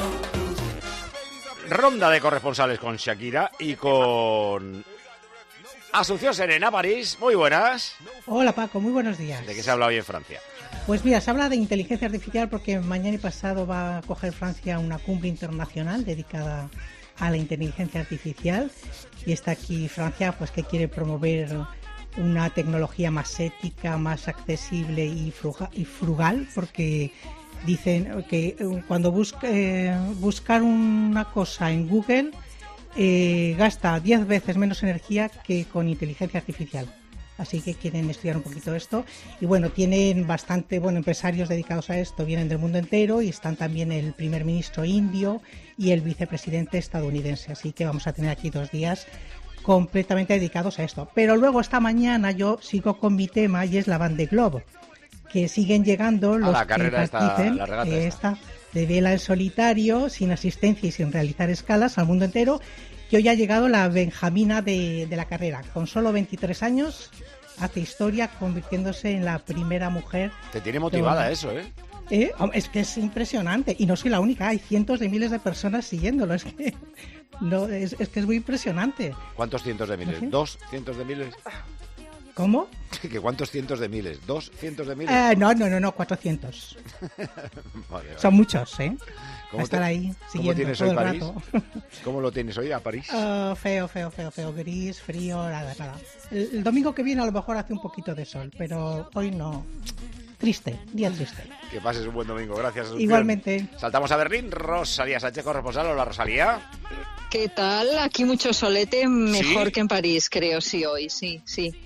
Plus. Ronda de corresponsales con Shakira y con Asunción Serena, París. Muy buenas. Hola Paco, muy buenos días. ¿De qué se habla hoy en Francia? Pues mira, se habla de inteligencia artificial porque mañana y pasado va a coger Francia una cumbre internacional dedicada a la inteligencia artificial, y está aquí Francia, pues que quiere promover una tecnología más ética, más accesible y, fruga, y frugal, porque dicen que cuando busca, eh, buscar una cosa en Google eh, gasta diez veces menos energía que con inteligencia artificial. Así que quieren estudiar un poquito esto. Y bueno, tienen bastante bueno empresarios dedicados a esto, vienen del mundo entero, y están también el primer ministro indio y el vicepresidente estadounidense. Así que vamos a tener aquí dos días completamente dedicados a esto. Pero luego esta mañana yo sigo con mi tema, y es la Vendée Globe, que siguen llegando los la carrera que participen, la regata esta, esta. de vela en solitario, sin asistencia y sin realizar escalas al mundo entero. Que hoy ha llegado la Benjamina de, de la carrera. Con solo veintitrés años hace historia, convirtiéndose en la primera mujer. Te tiene motivada eso, ¿eh? ¿eh? Es que es impresionante. Y no soy la única, hay cientos de miles de personas siguiéndolo. Es que, no, es, es, que es muy impresionante. ¿Cuántos cientos de miles? ¿Sí? ¿Dos cientos de miles? ¿Cómo? ¿Que cuántos cientos de miles? ¿Dos cientos de miles? Eh, no, no, no, no, cuatrocientos. Vale, vale. Son muchos, ¿eh? ¿Cómo a estar te, ahí ¿cómo siguiendo tienes todo hoy el París? rato. ¿Cómo lo tienes hoy a París? Uh, feo, feo, feo, feo, gris, frío, nada, nada. El, el domingo que viene a lo mejor hace un poquito de sol, pero hoy no. Triste, día triste. Que pases un buen domingo, gracias. Asunción. Igualmente. Saltamos a Berlín, Rosalía Sánchez, corresponsal. Hola, Rosalía. ¿Qué tal? Aquí mucho solete, mejor ¿Sí? que en París, creo, sí, hoy, sí, sí.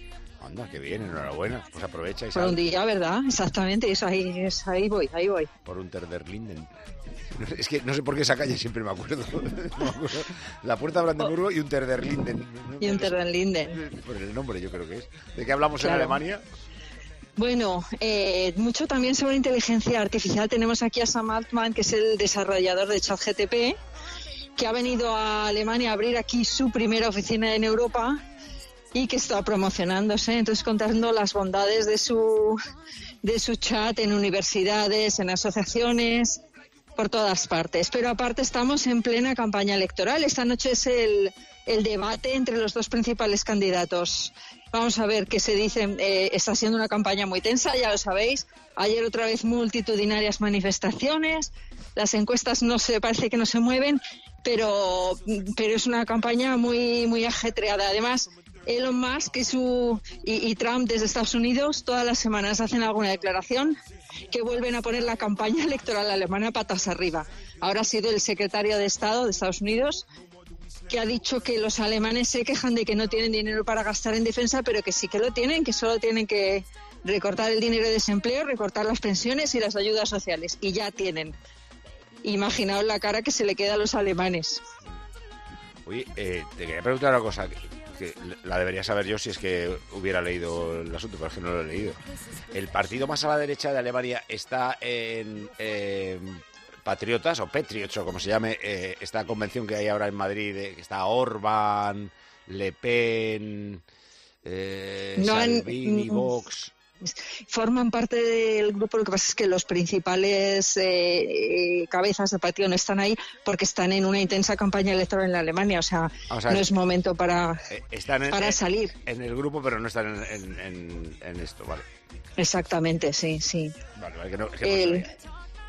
Anda, qué bien, enhorabuena. Pues aprovecha y Por sal. un día, ¿verdad? Exactamente, eso ahí, es, ahí voy, ahí voy. Por Unterderlinden. Es que no sé por qué esa calle siempre me acuerdo. No me acuerdo. La Puerta de Brandenburgo y Unterderlinden. Y Unterderlinden. Por el nombre yo creo que es. ¿De qué hablamos Claro. en Alemania? Bueno, eh, mucho también sobre inteligencia artificial. Tenemos aquí a Sam Altman, que es el desarrollador de ChatGPT, que ha venido a Alemania a abrir aquí su primera oficina en Europa y que está promocionándose, entonces contando las bondades de su de su chat en universidades, en asociaciones, por todas partes. Pero aparte estamos en plena campaña electoral. Esta noche es el, el debate entre los dos principales candidatos. Vamos a ver qué se dice. Eh, está siendo una campaña muy tensa, ya lo sabéis. Ayer otra vez multitudinarias manifestaciones. Las encuestas no se parece que no se mueven, pero, pero es una campaña muy, muy ajetreada. Además, Elon Musk y, su, y, y Trump desde Estados Unidos todas las semanas hacen alguna declaración que vuelven a poner la campaña electoral alemana patas arriba. Ahora ha sido el secretario de Estado de Estados Unidos que ha dicho que los alemanes se quejan de que no tienen dinero para gastar en defensa, pero que sí que lo tienen, que solo tienen que recortar el dinero de desempleo, recortar las pensiones y las ayudas sociales. Y ya tienen. Imaginaos la cara que se le queda a los alemanes. Oye, eh, te quería preguntar una cosa, que, que la debería saber yo si es que hubiera leído el asunto, pero es que no lo he leído. ¿El partido más a la derecha de Alemania está en eh, Patriotas o Patriots o como se llame, eh, esta convención que hay ahora en Madrid, eh, que está Orbán, Le Pen, eh, No han- Salvini, Vox? Forman parte del grupo, lo que pasa es que los principales eh, eh, cabezas de partido no están ahí porque están en una intensa campaña electoral en la Alemania, o sea, O sea, no es momento para, Eh, están en, para en- salir. en el grupo, pero no están en, en, en- en esto, vale. Exactamente, sí, sí. Vale, vale, que no, que no El- sabía.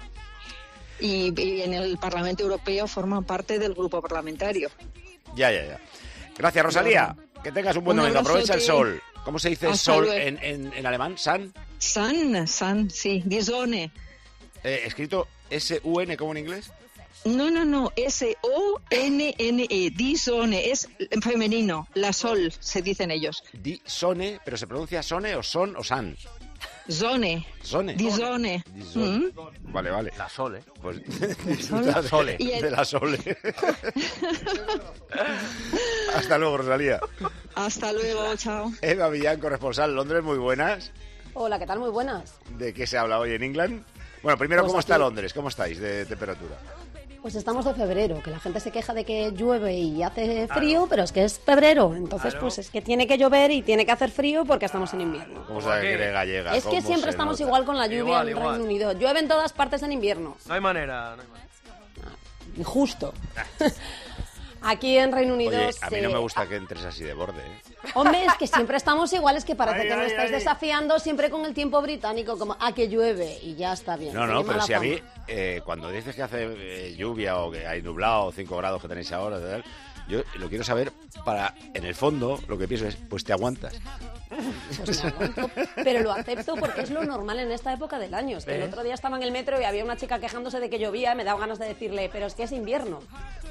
y, y en el Parlamento Europeo forman parte del grupo parlamentario. Ya, ya, ya. Gracias, Rosalía. Que tengas un buen Un domingo. Aprovecha el abrazote. sol. ¿Cómo se dice Hasta sol luego. en, en, en alemán? ¿San? San, San, sí, die Sonne. Eh, escrito S U N, ¿cómo en inglés? No, no, no, S O N N E, die Sonne, es femenino, la sol, se dicen ellos. Di Sone, pero se pronuncia Sone o Son o San. Sonne. Sone. Die Sonne. Di Sone. Mm. Vale, vale. La Sole. Pues La Sole. Y el- de la Sole. Hasta luego, Rosalía. Hasta luego, chao. Eva Villán, corresponsal Londres, muy buenas. Hola, ¿qué tal? Muy buenas. ¿De qué se habla hoy en England? Bueno, primero, Pues ¿cómo está aquí- Londres? ¿Cómo estáis de temperatura? Pues estamos de febrero, que la gente se queja de que llueve y hace frío, pero es que es febrero, entonces Claro. pues es que tiene que llover y tiene que hacer frío porque estamos en invierno. ¿Cómo se cree gallega? Es que ¿Cómo siempre se estamos nota? igual con la lluvia Igual, en igual. Reino Unido. Llueve en todas partes en invierno. No hay manera, no hay manera. Injusto. Aquí en Reino Unido Oye, a mí se- no me gusta que entres así de borde, ¿eh? Hombre, es que siempre estamos iguales, que parece Ay, que me ay, estáis ay. desafiando siempre con el tiempo británico, como, ah, que llueve y ya está bien. No, no, Tiene pero mala si a fama. mí, eh, cuando dices que hace eh, lluvia o que hay nublado, cinco grados que tenéis ahora, tal, yo lo quiero saber para, en el fondo, lo que pienso es, pues te aguantas. Pues me aguanto, pero lo acepto porque es lo normal en esta época del año. Es que el ¿Ves? otro día estaba en el metro y había una chica quejándose de que llovía y me daba ganas de decirle, pero es que es invierno.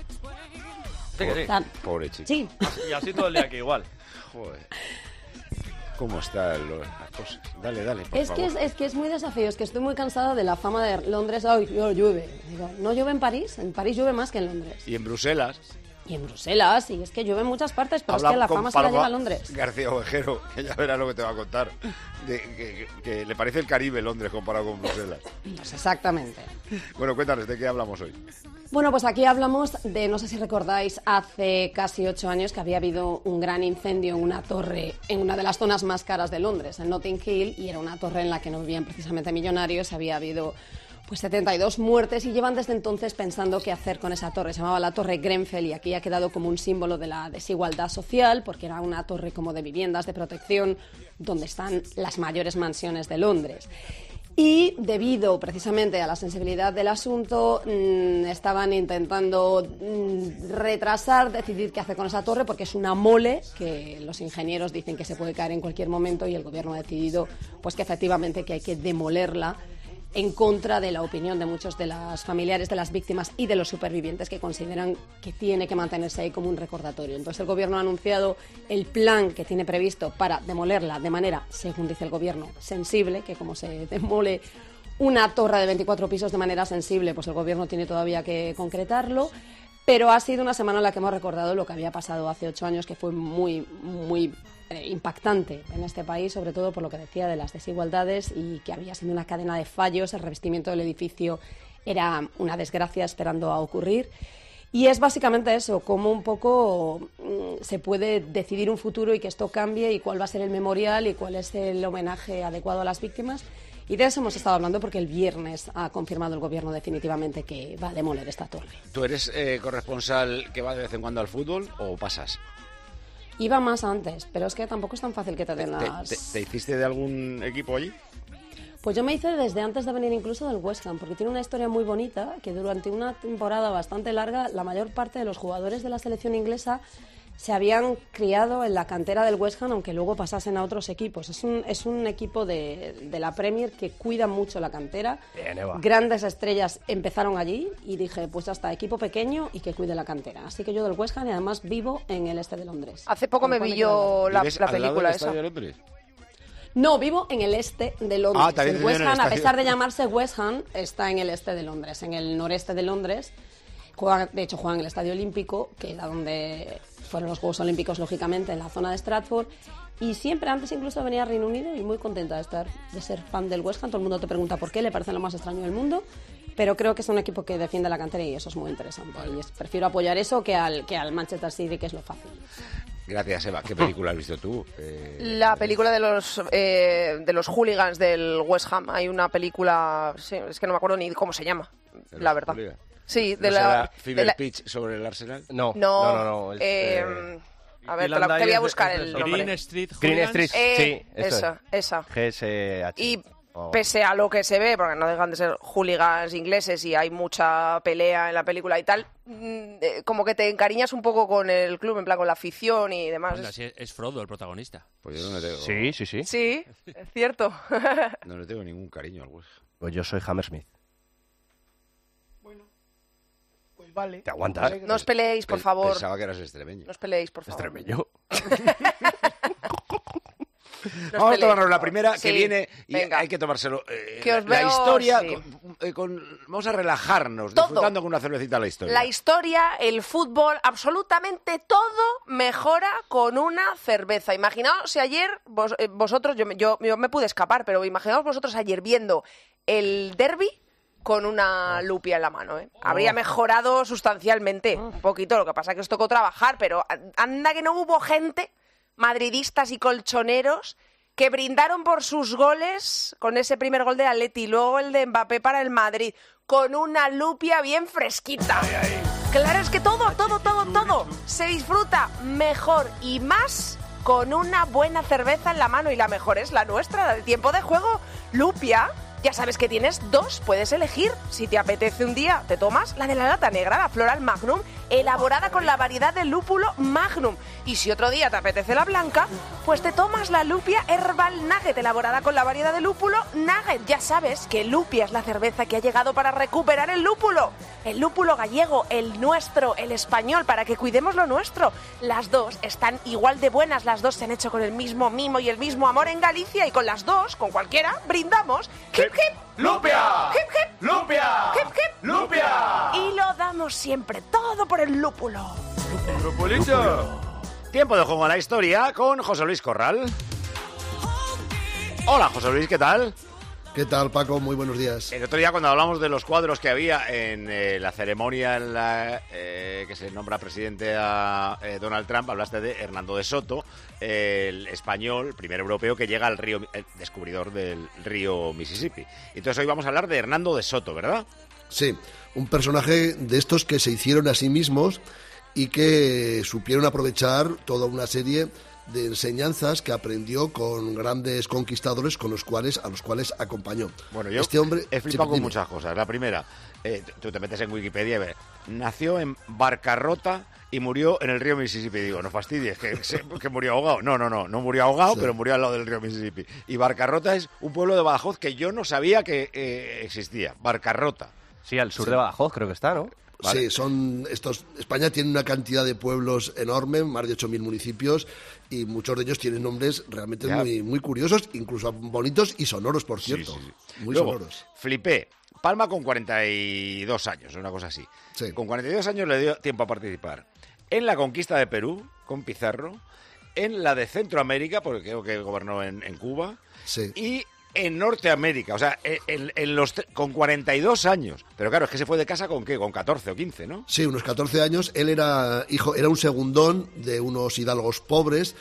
Sí, que sí. Tan- Pobre chico. Sí. Y así todo el día aquí igual. Joder. ¿Cómo están lo- las cosas? Dale, dale, por Es que favor. es, es que es muy desafío, es que estoy muy cansada de la fama de Londres. Ay, yo llueve. Digo, no llueve en París, en París llueve más que en Londres. Y en Bruselas, Y en Bruselas, y es que llueve en muchas partes, pero habla es que la con fama se la Paloma lleva a Londres. García Ovejero, que ya verá lo que te va a contar. De, que, que- que le parece el Caribe Londres comparado con Bruselas. Pues exactamente. Bueno, cuéntanos, ¿de qué hablamos hoy? Bueno, pues aquí hablamos de, no sé si recordáis, hace casi ocho años que había habido un gran incendio en una torre en una de las zonas más caras de Londres, en Notting Hill, y era una torre en la que no vivían precisamente millonarios, había habido pues setenta y dos muertes y llevan desde entonces pensando qué hacer con esa torre. Se llamaba la Torre Grenfell y aquí ha quedado como un símbolo de la desigualdad social porque era una torre como de viviendas de protección donde están las mayores mansiones de Londres. Y debido precisamente a la sensibilidad del asunto, mmm, estaban intentando mmm, retrasar, decidir qué hacer con esa torre, porque es una mole que los ingenieros dicen que se puede caer en cualquier momento y el gobierno ha decidido pues que efectivamente que hay que demolerla en contra de la opinión de muchos de los familiares de las víctimas y de los supervivientes que consideran que tiene que mantenerse ahí como un recordatorio. Entonces el gobierno ha anunciado el plan que tiene previsto para demolerla de manera, según dice el gobierno, sensible, que como se demole una torre de veinticuatro pisos de manera sensible, pues el gobierno tiene todavía que concretarlo. Pero ha sido una semana en la que hemos recordado lo que había pasado hace ocho años, que fue muy, muy eh, impactante en este país, sobre todo por lo que decía de las desigualdades y que había sido una cadena de fallos. El revestimiento del edificio era una desgracia esperando a ocurrir. Y es básicamente eso, cómo un poco mm, se puede decidir un futuro y que esto cambie y cuál va a ser el memorial y cuál es el homenaje adecuado a las víctimas. Y de eso hemos estado hablando porque el viernes ha confirmado el gobierno definitivamente que va a demoler esta torre. ¿Tú eres eh, corresponsal que va de vez en cuando al fútbol o pasas? Iba más antes, pero es que tampoco es tan fácil que te den las... ¿Te, te, te hiciste de algún equipo allí? Pues yo me hice desde antes de venir incluso del West Ham, porque tiene una historia muy bonita, que durante una temporada bastante larga la mayor parte de los jugadores de la selección inglesa se habían criado en la cantera del West Ham, aunque luego pasasen a otros equipos. Es un, es un equipo de, de la Premier que cuida mucho la cantera. Bien, Eva. Grandes estrellas empezaron allí y dije, pues hasta equipo pequeño y que cuide la cantera. Así que yo del West Ham y además vivo en el este de Londres. Hace poco me vi yo la, la película esa. De Londres? No, vivo en el este de Londres. Ah, el West Ham, a pesar de llamarse West Ham, está en el este de Londres, en el noreste de Londres. Juega, de hecho, juega en el Estadio Olímpico, que era donde fueron los Juegos Olímpicos, lógicamente, en la zona de Stratford. Y siempre, antes incluso de venir a Reino Unido, y muy contenta de estar, de ser fan del West Ham. Todo el mundo te pregunta por qué, le parece lo más extraño del mundo. Pero creo que es un equipo que defiende la cantera y eso es muy interesante. Vale. Y es, prefiero apoyar eso que al, que al Manchester City, que es lo fácil. Gracias, Eva. ¿Qué película has visto tú? Eh... La película de los eh, de los hooligans del West Ham. Hay una película, sí, es que no me acuerdo ni cómo se llama, la verdad. Hooligans. Sí, de ¿No la... será Fever de la... Pitch sobre el Arsenal? No, no, no, no. no es, eh, eh... A ver, te, la, te voy a buscar el nombre. Green Street Green Street, eh, sí. Esa, es. esa. G S H. Y oh. pese a lo que se ve, porque no dejan de ser hooligans ingleses y hay mucha pelea en la película y tal, como que te encariñas un poco con el club, en plan con la afición y demás. Anda, si es Frodo el protagonista. Pues yo no le tengo... Sí, sí, sí. Sí, es cierto. No le tengo ningún cariño al West Ham. Pues yo soy Hammersmith. Pues vale. ¿Te aguantas? No os peleéis, por favor. Pensaba que eras extremeño. No os peleéis, por favor. ¿Extremeño? No Vamos a tomarnos la primera sí, que viene y venga. hay que tomárselo. Eh, que os la, veo, la historia, sí. con, eh, con, vamos a relajarnos, todo. disfrutando con una cervecita la historia. La historia, el fútbol, absolutamente todo mejora con una cerveza. Imaginaos si ayer vos, eh, vosotros, yo, yo, yo me pude escapar, pero imaginaos vosotros ayer viendo el derbi con una lupia en la mano, ¿eh? Habría mejorado sustancialmente un poquito. Lo que pasa es que os tocó trabajar, pero anda que no hubo gente, madridistas y colchoneros, que brindaron por sus goles con ese primer gol de Atleti y luego el de Mbappé para el Madrid, con una lupia bien fresquita. Ay, ay. Claro, es que todo, todo, todo, todo se disfruta mejor y más con una buena cerveza en la mano, y la mejor es la nuestra, la de Tiempo de Juego, Lupia. Ya sabes que tienes dos, puedes elegir. Si te apetece un día, te tomas la de la lata negra, la Floral Magnum, elaborada con la variedad de lúpulo Magnum. Y si otro día te apetece la blanca, pues te tomas la Lupia Herbal Nugget, elaborada con la variedad de lúpulo Nugget. Ya sabes que Lupia es la cerveza que ha llegado para recuperar el lúpulo. El lúpulo gallego, el nuestro, el español, para que cuidemos lo nuestro. Las dos están igual de buenas, las dos se han hecho con el mismo mimo y el mismo amor en Galicia, y con las dos, con cualquiera, brindamos. ¡Hip, hip! ¡Lupia! ¡Hip, hip! ¡Lupia! ¡Hip, hip! ¡Lupia! Y lo damos siempre, todo por el lúpulo. ¡Lupulito! Tiempo de Juego a la Historia con José Luis Corral. Hola, José Luis, ¿qué tal? ¿Qué tal, Paco? Muy buenos días. El otro día, cuando hablamos de los cuadros que había en eh, la ceremonia en la, eh, que se nombra presidente a eh, Donald Trump, hablaste de Hernando de Soto, eh, el español, el primer europeo que llega al río, el descubridor del río Mississippi. Entonces hoy vamos a hablar de Hernando de Soto, ¿verdad? Sí, un personaje de estos que se hicieron a sí mismos y que supieron aprovechar toda una serie de enseñanzas que aprendió con grandes conquistadores con los cuales a los cuales acompañó. Bueno, yo este hombre he flipado con muchas cosas. La primera, eh, tú te metes en Wikipedia y ves, nació en Barcarrota, y murió en el río Mississippi. Digo, no fastidies, que, que murió ahogado. No, no, no, no murió ahogado, sí. pero murió al lado del río Mississippi. Y Barcarrota es un pueblo de Badajoz que yo no sabía que eh, existía. Barcarrota. Sí, al sur sí. de Badajoz creo que está, ¿no? Vale. Sí, son estos. España tiene una cantidad de pueblos enorme, más de ocho mil municipios, y muchos de ellos tienen nombres realmente muy, muy curiosos, incluso bonitos y sonoros, por cierto. Sí, sí, sí. Muy Luego, sonoros. Flipé. Palma con cuarenta y dos años, una cosa así. Sí. Con cuarenta y dos años le dio tiempo a participar en la conquista de Perú, con Pizarro, en la de Centroamérica, porque creo que gobernó en, en Cuba, sí. y en Norteamérica, o sea, en, en los con cuarenta y dos años. Pero claro, es que se fue de casa con qué, con catorce o quince, ¿no? Sí, unos catorce años. Él era hijo, era un segundón de unos hidalgos pobres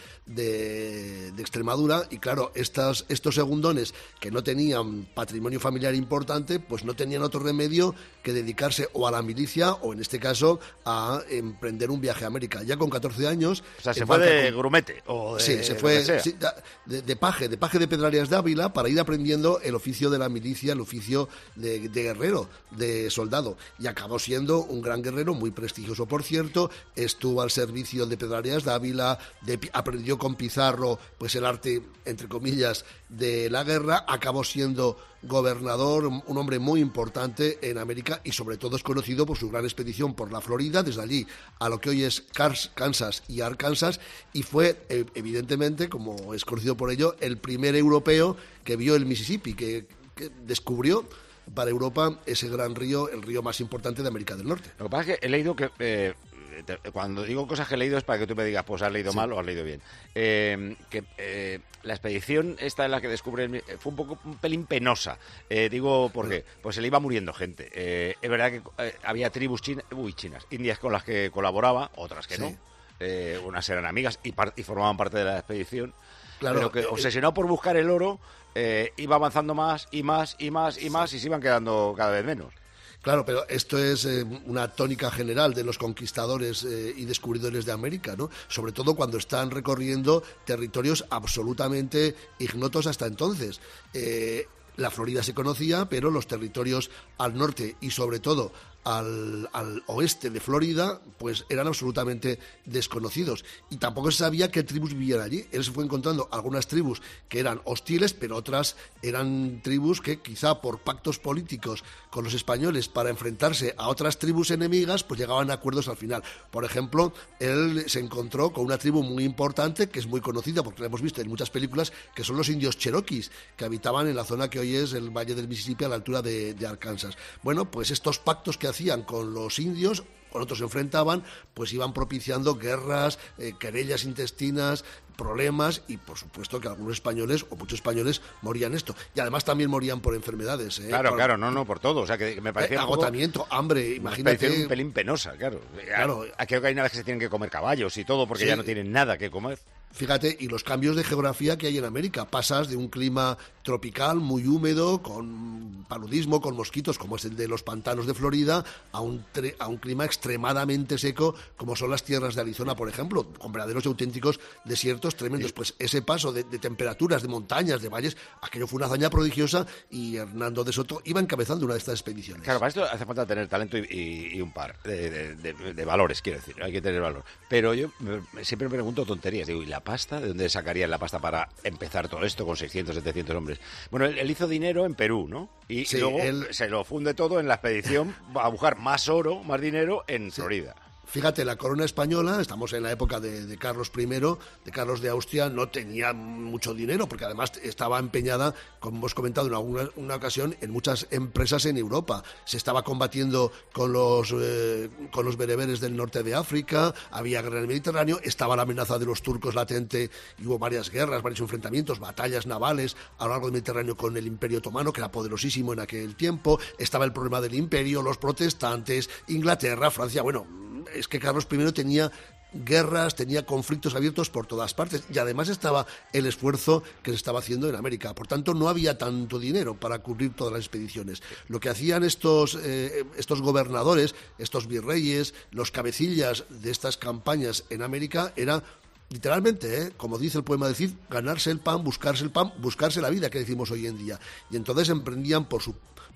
de, de Extremadura, y claro, estas, estos segundones que no tenían patrimonio familiar importante, pues no tenían otro remedio que dedicarse o a la milicia o, en este caso, a emprender un viaje a América. Ya con catorce años... O sea, se fue de con... grumete o de... Sí, se fue sí, de, de paje, de paje de Pedrarias de Ávila, para ir aprendiendo el oficio de la milicia, el oficio de, de guerrero, de soldado, y acabó siendo un gran guerrero, muy prestigioso, por cierto. Estuvo al servicio de Pedrarias de Ávila, de, aprendió con Pizarro pues el arte, entre comillas, de la guerra, acabó siendo gobernador, un hombre muy importante en América, y sobre todo es conocido por su gran expedición por la Florida, desde allí a lo que hoy es Kansas y Arkansas, y fue evidentemente, como es conocido por ello, el primer europeo que vio el Mississippi, que, que descubrió para Europa ese gran río, el río más importante de América del Norte. Lo que pasa es que he leído que eh, cuando digo cosas que he leído es para que tú me digas, pues has leído sí. mal o has leído bien. Eh, que eh, la expedición esta en la que descubre el, fue un poco un pelín penosa. Eh, digo, ¿por qué? Pues se le iba muriendo gente. Eh, es verdad que eh, había tribus chinas, uy, chinas, indias con las que colaboraba, otras que sí. no. Eh, unas eran amigas y, par- y formaban parte de la expedición. Claro, pero que obsesionado por buscar el oro, eh, iba avanzando más y más y más y más, y se iban quedando cada vez menos. Claro, pero esto es eh, una tónica general de los conquistadores eh, y descubridores de América, ¿no? Sobre todo cuando están recorriendo territorios absolutamente ignotos hasta entonces. Eh, la Florida se conocía, pero los territorios al norte y sobre todo Al, al oeste de Florida, pues eran absolutamente desconocidos, y tampoco se sabía qué tribus vivían allí. Él se fue encontrando algunas tribus que eran hostiles, pero otras eran tribus que quizá por pactos políticos con los españoles para enfrentarse a otras tribus enemigas, pues llegaban a acuerdos al final. Por ejemplo, él se encontró con una tribu muy importante que es muy conocida porque la hemos visto en muchas películas, que son los indios cherokees, que habitaban en la zona que hoy es el Valle del Mississippi, a la altura de, de Arkansas. Bueno, pues estos pactos que hacían con los indios, con otros se enfrentaban, pues iban propiciando guerras, eh, querellas intestinas, problemas, y por supuesto que algunos españoles o muchos españoles morían esto, y además también morían por enfermedades, ¿eh? Claro, por, claro, no, no, por todo, o sea que me parecía eh, agotamiento, poco, hambre, imagínate, un pelín penosa, claro. Claro, aquí hay nada que se tienen que comer caballos y todo porque sí. ya no tienen nada que comer. Fíjate, y los cambios de geografía que hay en América. Pasas de un clima tropical muy húmedo, con paludismo, con mosquitos, como es el de los pantanos de Florida, a un, tre- a un clima extremadamente seco, como son las tierras de Arizona, por ejemplo, con verdaderos y auténticos desiertos tremendos. Sí. Pues ese paso de, de temperaturas, de montañas, de valles, aquello fue una hazaña prodigiosa, y Hernando de Soto iba encabezando una de estas expediciones. Claro, para esto hace falta tener talento y, y, y un par de, de, de, de valores, quiero decir, hay que tener valor. Pero yo me, siempre me pregunto tonterías, digo, ¿y la pasta? ¿De dónde sacarían la pasta para empezar todo esto con seiscientos, setecientos hombres? Bueno, él, él hizo dinero en Perú, ¿no? Y sí, luego él... se lo funde todo en la expedición a buscar más oro, más dinero en sí. Florida. Fíjate, la corona española, estamos en la época de, de Carlos primero, de Carlos de Austria, no tenía mucho dinero, porque además estaba empeñada, como hemos comentado en alguna una ocasión, en muchas empresas en Europa. Se estaba combatiendo con los, eh, con los bereberes del norte de África, había guerra en el Mediterráneo, estaba la amenaza de los turcos latente, y hubo varias guerras, varios enfrentamientos, batallas navales a lo largo del Mediterráneo con el Imperio Otomano, que era poderosísimo en aquel tiempo. Estaba el problema del imperio, los protestantes, Inglaterra, Francia, bueno... Es que Carlos primero tenía guerras, tenía conflictos abiertos por todas partes, y además estaba el esfuerzo que se estaba haciendo en América. Por tanto, no había tanto dinero para cubrir todas las expediciones. Lo que hacían estos, eh, estos gobernadores, estos virreyes, los cabecillas de estas campañas en América era... Literalmente, ¿eh? Como dice el poema de Cid, ganarse el pan, buscarse el pan, buscarse la vida, que decimos hoy en día. Y entonces emprendían por su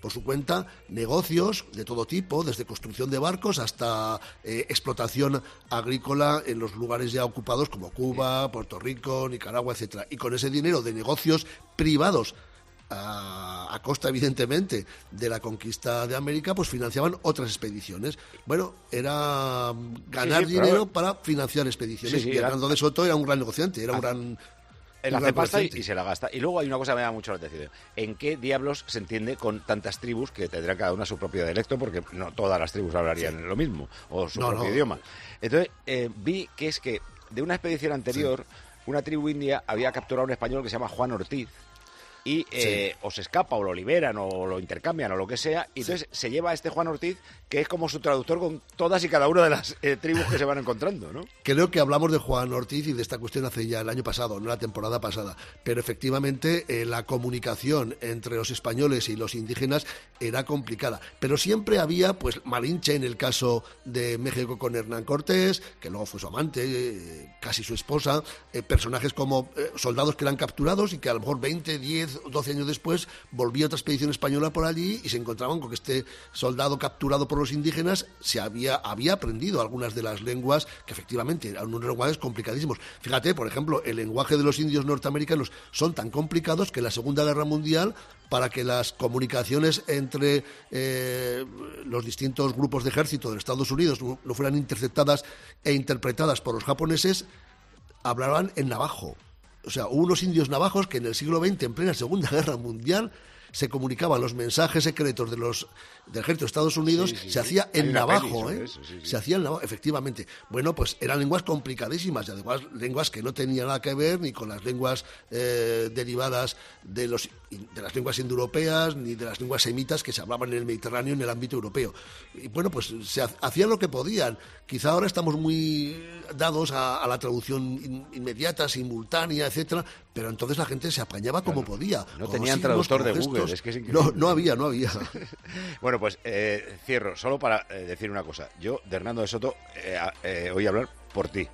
por su cuenta negocios de todo tipo, desde construcción de barcos hasta eh, explotación agrícola en los lugares ya ocupados como Cuba, Puerto Rico, Nicaragua, etcétera. Y con ese dinero de negocios privados, a, a costa evidentemente de la conquista de América, pues financiaban otras expediciones. Bueno, era ganar sí, sí, dinero pero... para financiar expediciones. Sí, sí, y Hernando de Soto era un gran negociante, era un gran... Él hace pasta y, y se la gasta. Y luego hay una cosa que me da mucho la atención. ¿En qué diablos se entiende con tantas tribus que tendrán cada una su propio dialecto? Porque no todas las tribus hablarían sí. lo mismo, o su no, propio no. idioma. Entonces, eh, vi que es que de una expedición anterior, sí. una tribu india había capturado a un español que se llama Juan Ortiz, y eh, sí. o se escapa o lo liberan o lo intercambian o lo que sea, y entonces sí. se lleva a este Juan Ortiz, que es como su traductor con todas y cada una de las eh, tribus que se van encontrando, ¿no? Creo que hablamos de Juan Ortiz y de esta cuestión hace ya el año pasado, no la temporada pasada, pero efectivamente eh, la comunicación entre los españoles y los indígenas era complicada, pero siempre había pues Malinche en el caso de México con Hernán Cortés, que luego fue su amante, eh, casi su esposa, eh, personajes como eh, soldados que eran capturados y que a lo mejor veinte, diez, doce años después volvía otra expedición española por allí y se encontraban con que este soldado capturado por los indígenas se había, había aprendido algunas de las lenguas que efectivamente eran unos lenguajes complicadísimos. Fíjate, por ejemplo, el lenguaje de los indios norteamericanos son tan complicados que en la Segunda Guerra Mundial, para que las comunicaciones entre eh, los distintos grupos de ejército de Estados Unidos no, no fueran interceptadas e interpretadas por los japoneses, hablaban en navajo. O sea, hubo unos indios navajos que en el siglo veinte, en plena Segunda Guerra Mundial, se comunicaban los mensajes secretos de los del ejército de Estados Unidos, sí, sí, se hacía sí. en navajo, ¿eh? Eso, sí, sí. Se hacía en navajo, efectivamente. Bueno, pues eran lenguas complicadísimas, y además lenguas que no tenían nada que ver ni con las lenguas eh, derivadas de los de las lenguas indoeuropeas, ni de las lenguas semitas que se hablaban en el Mediterráneo, en el ámbito europeo. Y bueno, pues se hacían lo que podían. Quizá ahora estamos muy dados a, a la traducción in, inmediata, simultánea, etcétera, pero entonces la gente se apañaba como claro, podía. No tenían traductor de Google, es que es increíble. No, no había, no había. Bueno, pues eh, cierro, solo para eh, decir una cosa. Yo, de Hernando de Soto, eh, eh, oí hablar por ti.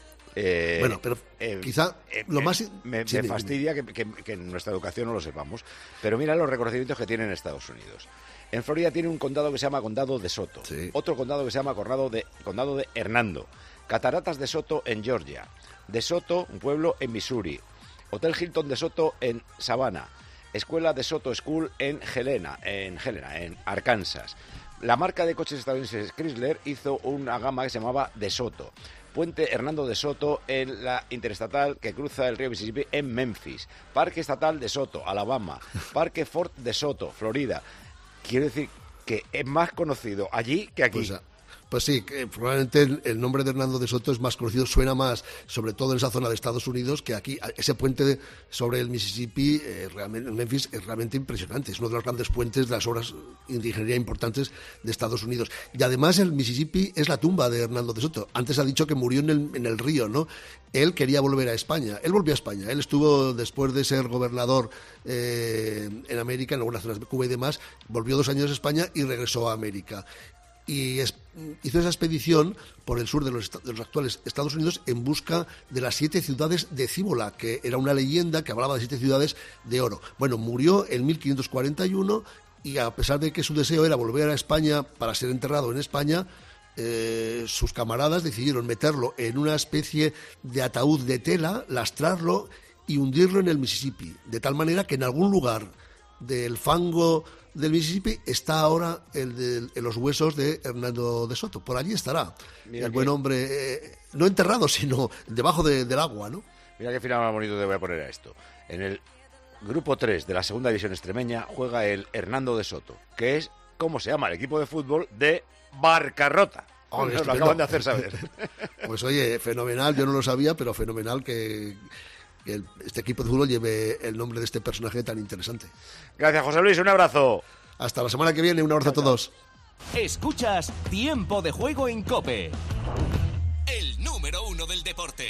Eh, bueno, pero eh, quizá eh, lo más... Me, sí, me fastidia que, que, que en nuestra educación no lo sepamos, pero mira los reconocimientos que tiene en Estados Unidos. En Florida tiene un condado que se llama Condado de Soto, sí. Otro condado que se llama Condado de, condado de Hernando, Cataratas de Soto en Georgia, De Soto, un pueblo en Missouri, Hotel Hilton de Soto en Savannah, Escuela de Soto School en Helena, en Helena, en Arkansas. La marca de coches estadounidenses Chrysler hizo una gama que se llamaba De Soto. Puente Hernando de Soto en la interestatal que cruza el río Mississippi en Memphis. Parque Estatal de Soto, Alabama. Parque Fort de Soto, Florida. Quiero decir que es más conocido allí que aquí. Pues, Pues sí, que probablemente el, el nombre de Hernando de Soto es más conocido, suena más, sobre todo en esa zona de Estados Unidos, que aquí. Ese puente de, sobre el Mississippi, eh, realmente, en Memphis, es realmente impresionante. Es uno de los grandes puentes de las obras de ingeniería importantes de Estados Unidos. Y además el Mississippi es la tumba de Hernando de Soto. Antes ha dicho que murió en el, en el río, ¿no? Él quería volver a España. Él volvió a España. Él estuvo, después de ser gobernador eh, en América, en algunas zonas de Cuba y demás, volvió dos años a España y regresó a América. Y es, hizo esa expedición por el sur de los, de los actuales Estados Unidos en busca de las siete ciudades de Cíbola, que era una leyenda que hablaba de siete ciudades de oro. Bueno, murió en mil quinientos cuarenta y uno y a pesar de que su deseo era volver a España para ser enterrado en España, eh, sus camaradas decidieron meterlo en una especie de ataúd de tela, lastrarlo y hundirlo en el Mississippi, de tal manera que en algún lugar del fango del Mississippi está ahora el de el, los huesos de Hernando de Soto. Por allí estará. Mira el que... buen hombre, eh, no enterrado, sino debajo de, del agua, ¿no? Mira qué final más bonito te voy a poner a esto. En el grupo tres de la segunda división extremeña juega el Hernando de Soto, que es, ¿cómo se llama? El equipo de fútbol de Barcarrota. Oh, nos lo acaban de hacer saber. Pues oye, fenomenal, yo no lo sabía, pero fenomenal que... que el, este equipo de fútbol lleve el nombre de este personaje tan interesante. Gracias, José Luis, un abrazo. Hasta la semana que viene, un abrazo a todos. Escuchas Tiempo de Juego en COPE, el número uno del deporte.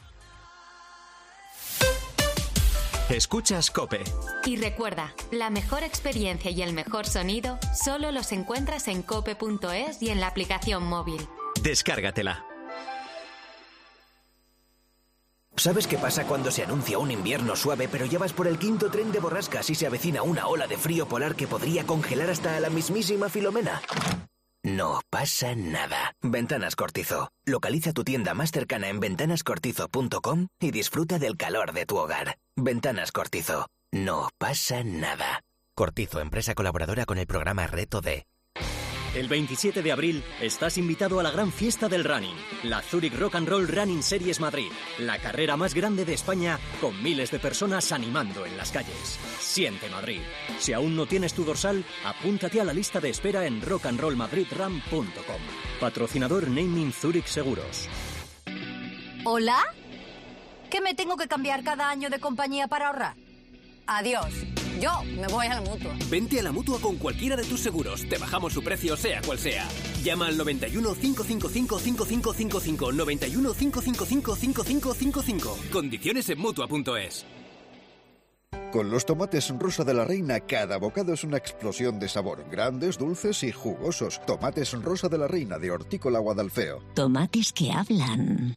Escuchas COPE. Y recuerda, la mejor experiencia y el mejor sonido solo los encuentras en cope punto es y en la aplicación móvil. Descárgatela. ¿Sabes qué pasa cuando se anuncia un invierno suave, pero ya vas por el quinto tren de borrascas y se avecina una ola de frío polar que podría congelar hasta a la mismísima Filomena? No pasa nada. Ventanas Cortizo. Localiza tu tienda más cercana en ventanas cortizo punto com y disfruta del calor de tu hogar. Ventanas Cortizo. No pasa nada. Cortizo, empresa colaboradora con el programa Reto D. El veintisiete de abril estás invitado a la gran fiesta del running, la Zurich Rock and Roll Running Series Madrid, la carrera más grande de España con miles de personas animando en las calles. Siente Madrid. Si aún no tienes tu dorsal, apúntate a la lista de espera en rock and roll madrid run punto com. Patrocinador Naming Zurich Seguros. ¿Hola? ¿Que me tengo que cambiar cada año de compañía para ahorrar? Adiós. Yo me voy a la Mutua. Vente a la Mutua con cualquiera de tus seguros. Te bajamos su precio, sea cual sea. Llama al noventa y uno, cinco cinco cinco, cinco cinco cinco cinco, noventa y uno, cinco cinco cinco, cinco cinco cinco cinco. Condiciones en Mutua punto es. Con los tomates Rosa de la Reina, cada bocado es una explosión de sabor. Grandes, dulces y jugosos. Tomates Rosa de la Reina de Hortícola Guadalfeo. Tomates que hablan.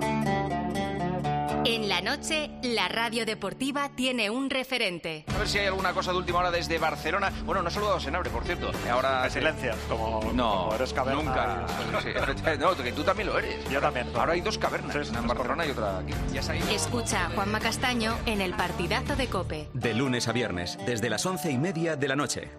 En la noche, la radio deportiva tiene un referente. A ver si hay alguna cosa de última hora desde Barcelona. Bueno, no he saludado a Senabre, por cierto. Ahora me silencias, como, no, como eres caverna. Nunca. Sí, no, que tú también lo eres. Yo también. Ahora hay dos cavernas, sí, una en Barcelona y otra aquí. Ya se ha ido. Escucha a Juanma Castaño en el partidazo de COPE. De lunes a viernes, desde las once y media de la noche.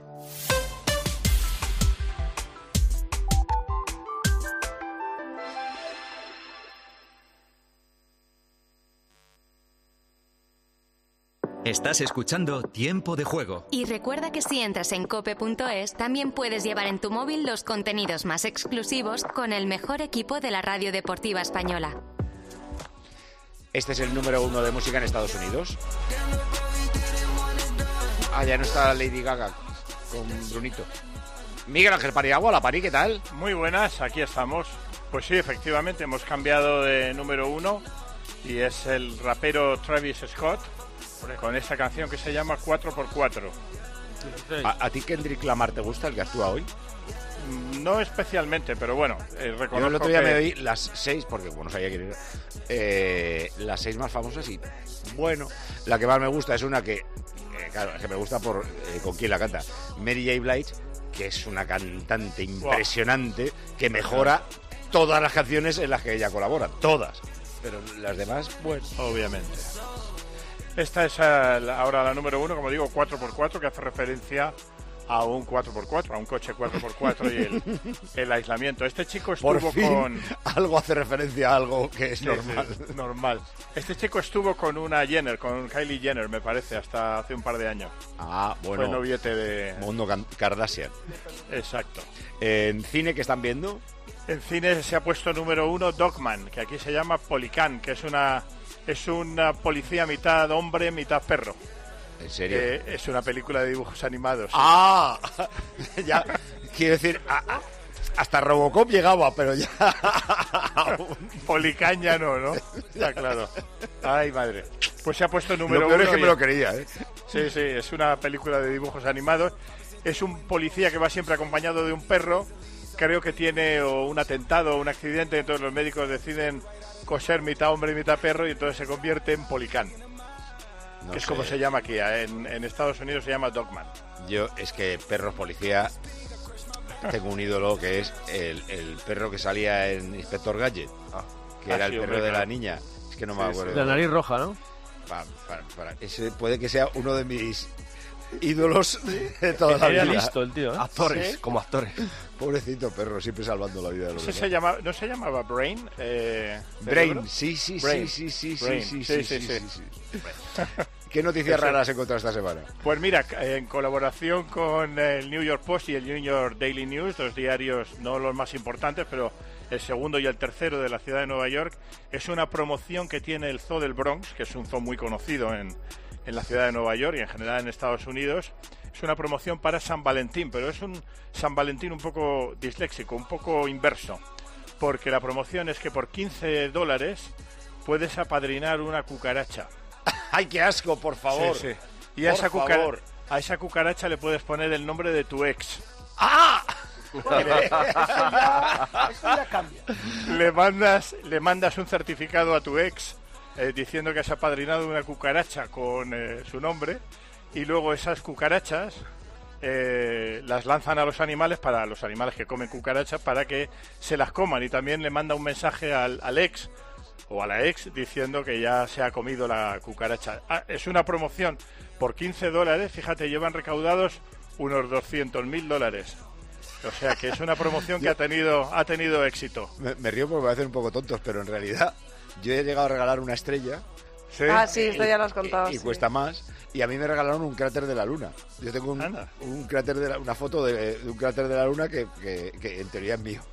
Estás escuchando Tiempo de Juego. Y recuerda que si entras en cope punto es, también puedes llevar en tu móvil los contenidos más exclusivos con el mejor equipo de la radio deportiva española. Este es el número uno de música en Estados Unidos. Ah, ya no está Lady Gaga con Brunito. Miguel Ángel Paniagua, la Pani, ¿qué tal? Muy buenas, aquí estamos. Pues sí, efectivamente, hemos cambiado de número uno y es el rapero Travis Scott con esta canción que se llama cuatro por cuatro. ¿A, ¿A ti Kendrick Lamar te gusta el que actúa hoy? No especialmente, pero bueno, eh, reconozco Yo el otro día que... me oí las seis, porque bueno, sabía quién era, eh, las seis más famosas y bueno, la que más me gusta es una que, eh, claro, que me gusta por eh, con quién la canta, Mary J. Blige, que es una cantante impresionante, wow, que mejora todas las canciones en las que ella colabora, todas, pero las demás, bueno, obviamente. Esta es ahora la número uno, como digo, cuatro por cuatro, que hace referencia a un cuatro por cuatro, a un coche cuatro por cuatro y el, el aislamiento. Este chico estuvo Por fin, con... algo hace referencia a algo que es sí, normal. Sí, normal. Este chico estuvo con una Jenner, con Kylie Jenner, me parece, hasta hace un par de años. Ah, bueno. Fue noviete de... Mundo Kardashian. Exacto. ¿En cine qué están viendo? En cine se ha puesto número uno Dogman, que aquí se llama Policán, que es una... Es una policía mitad hombre, mitad perro. ¿En serio? Eh, es una película de dibujos animados. ¡Ah! Ya, quiero decir, a, a, hasta Robocop llegaba, pero ya... Policán ya no, ¿no? Está claro. Ay, madre. Pues se ha puesto número lo peor uno. Es que y... me lo quería, ¿eh? Sí, sí, es una película de dibujos animados. Es un policía que va siempre acompañado de un perro. Creo que tiene o un atentado o un accidente, entonces los médicos deciden coser mitad hombre y mitad perro y entonces se convierte en Policán. No que es sé. Como se llama aquí, en, en Estados Unidos se llama Dogman. Yo, es que perros policía, tengo un ídolo que es el, el perro que salía en Inspector Gadget, ah, que ah, era sí, el perro hombre, de la niña. Es que no me sí, acuerdo. Sí. La nariz roja, ¿no? Para, para, para. Ese puede que sea uno de mis ídolos de toda la vida. Era listo el tío, ¿eh? Actores, ¿sí? Como actores. Pobrecito perro, siempre salvando la vida de los demás. Se llama, ¿no se llamaba Brain? Eh, Brain, sí, sí, Brain. sí, sí, sí, Brain. sí, sí, sí, sí, sí, sí, sí, sí. ¿Qué noticias Eso. raras has encontrado esta semana? Pues mira, en colaboración con el New York Post y el New York Daily News, dos diarios no los más importantes, pero el segundo y el tercero de la ciudad de Nueva York, es una promoción que tiene el Zoo del Bronx, que es un zoo muy conocido en, en la ciudad de Nueva York y en general en Estados Unidos. Es una promoción para San Valentín, pero es un San Valentín un poco disléxico, un poco inverso, porque la promoción es que por quince dólares puedes apadrinar una cucaracha. ¡Ay, qué asco, por favor! Sí, sí. Y a esa, cucara- a esa cucaracha le puedes poner el nombre de tu ex. ¡Ah! eso, ya, eso ya cambia. Le mandas, le mandas un certificado a tu ex eh, diciendo que se ha apadrinado una cucaracha con eh, su nombre, y luego esas cucarachas eh, las lanzan a los animales, para los animales que comen cucarachas, para que se las coman, y también le manda un mensaje al, al ex o a la ex diciendo que ya se ha comido la cucaracha. Ah, es una promoción por quince dólares, fíjate, llevan recaudados unos doscientos mil dólares. O sea que es una promoción que ha tenido ha tenido éxito. Me, me río porque me hacen un poco tontos, pero en realidad yo he llegado a regalar una estrella. ¿Sí? Ah, sí, esto ya lo has contado. Y, y sí. cuesta más. Y a mí me regalaron un cráter de la Luna. Yo tengo un, un cráter de la, una foto de, de un cráter de la Luna que, que, que en teoría es mío.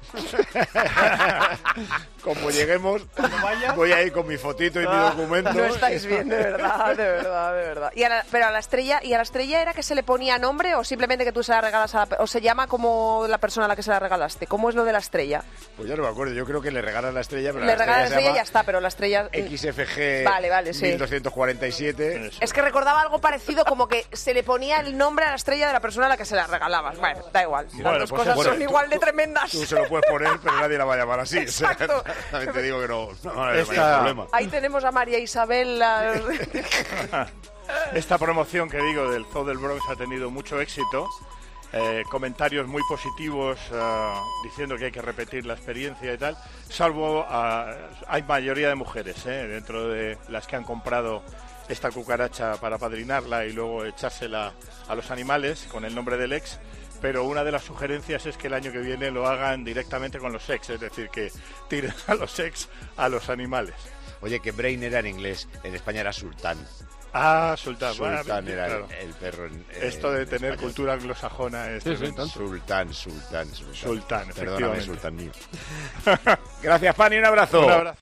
Como lleguemos, voy a ir con mi fotito y mi documento. No estáis bien, de verdad, de verdad, de verdad. Y a la, pero a la estrella, ¿y a la estrella era que se le ponía nombre o simplemente que tú se la regalas a la, o se llama como la persona a la que se la regalaste? ¿Cómo es lo de la estrella? Pues ya no me acuerdo, yo creo que le regalas la estrella, pero le la regalas la estrella y ya llama está, pero la estrella X F G vale, vale, sí. mil doscientos cuarenta y siete. Es que recordaba algo parecido, como que se le ponía el nombre a la estrella de la persona a la que se la regalabas. Bueno, da igual. Las Bueno, dos pues cosas bueno, son tú- igual de tremendas. Tú se lo puedes poner, pero nadie la va a llamar así. Exacto. O sea, también te digo que no, no, no hay Esta- problema. Ahí tenemos a María Isabel. La... Esta promoción que digo del Zoo del Bronx ha tenido mucho éxito. Eh, comentarios muy positivos uh, diciendo que hay que repetir la experiencia y tal, salvo uh, hay mayoría de mujeres eh, dentro de las que han comprado esta cucaracha para padrinarla y luego echársela a los animales con el nombre del ex, pero una de las sugerencias es que el año que viene lo hagan directamente con los ex, es decir, que tiren a los ex a los animales. Oye, que Brain era en inglés, en España era Sultán. Ah, Sultán. Sultán bueno, era claro. el, el perro en, Esto de en tener español. cultura anglosajona es tremendo. Sultán, Sultán, Sultán. Sultán, Perdóname, efectivamente. Sultán mío. Gracias, Pani, un abrazo. Un abrazo.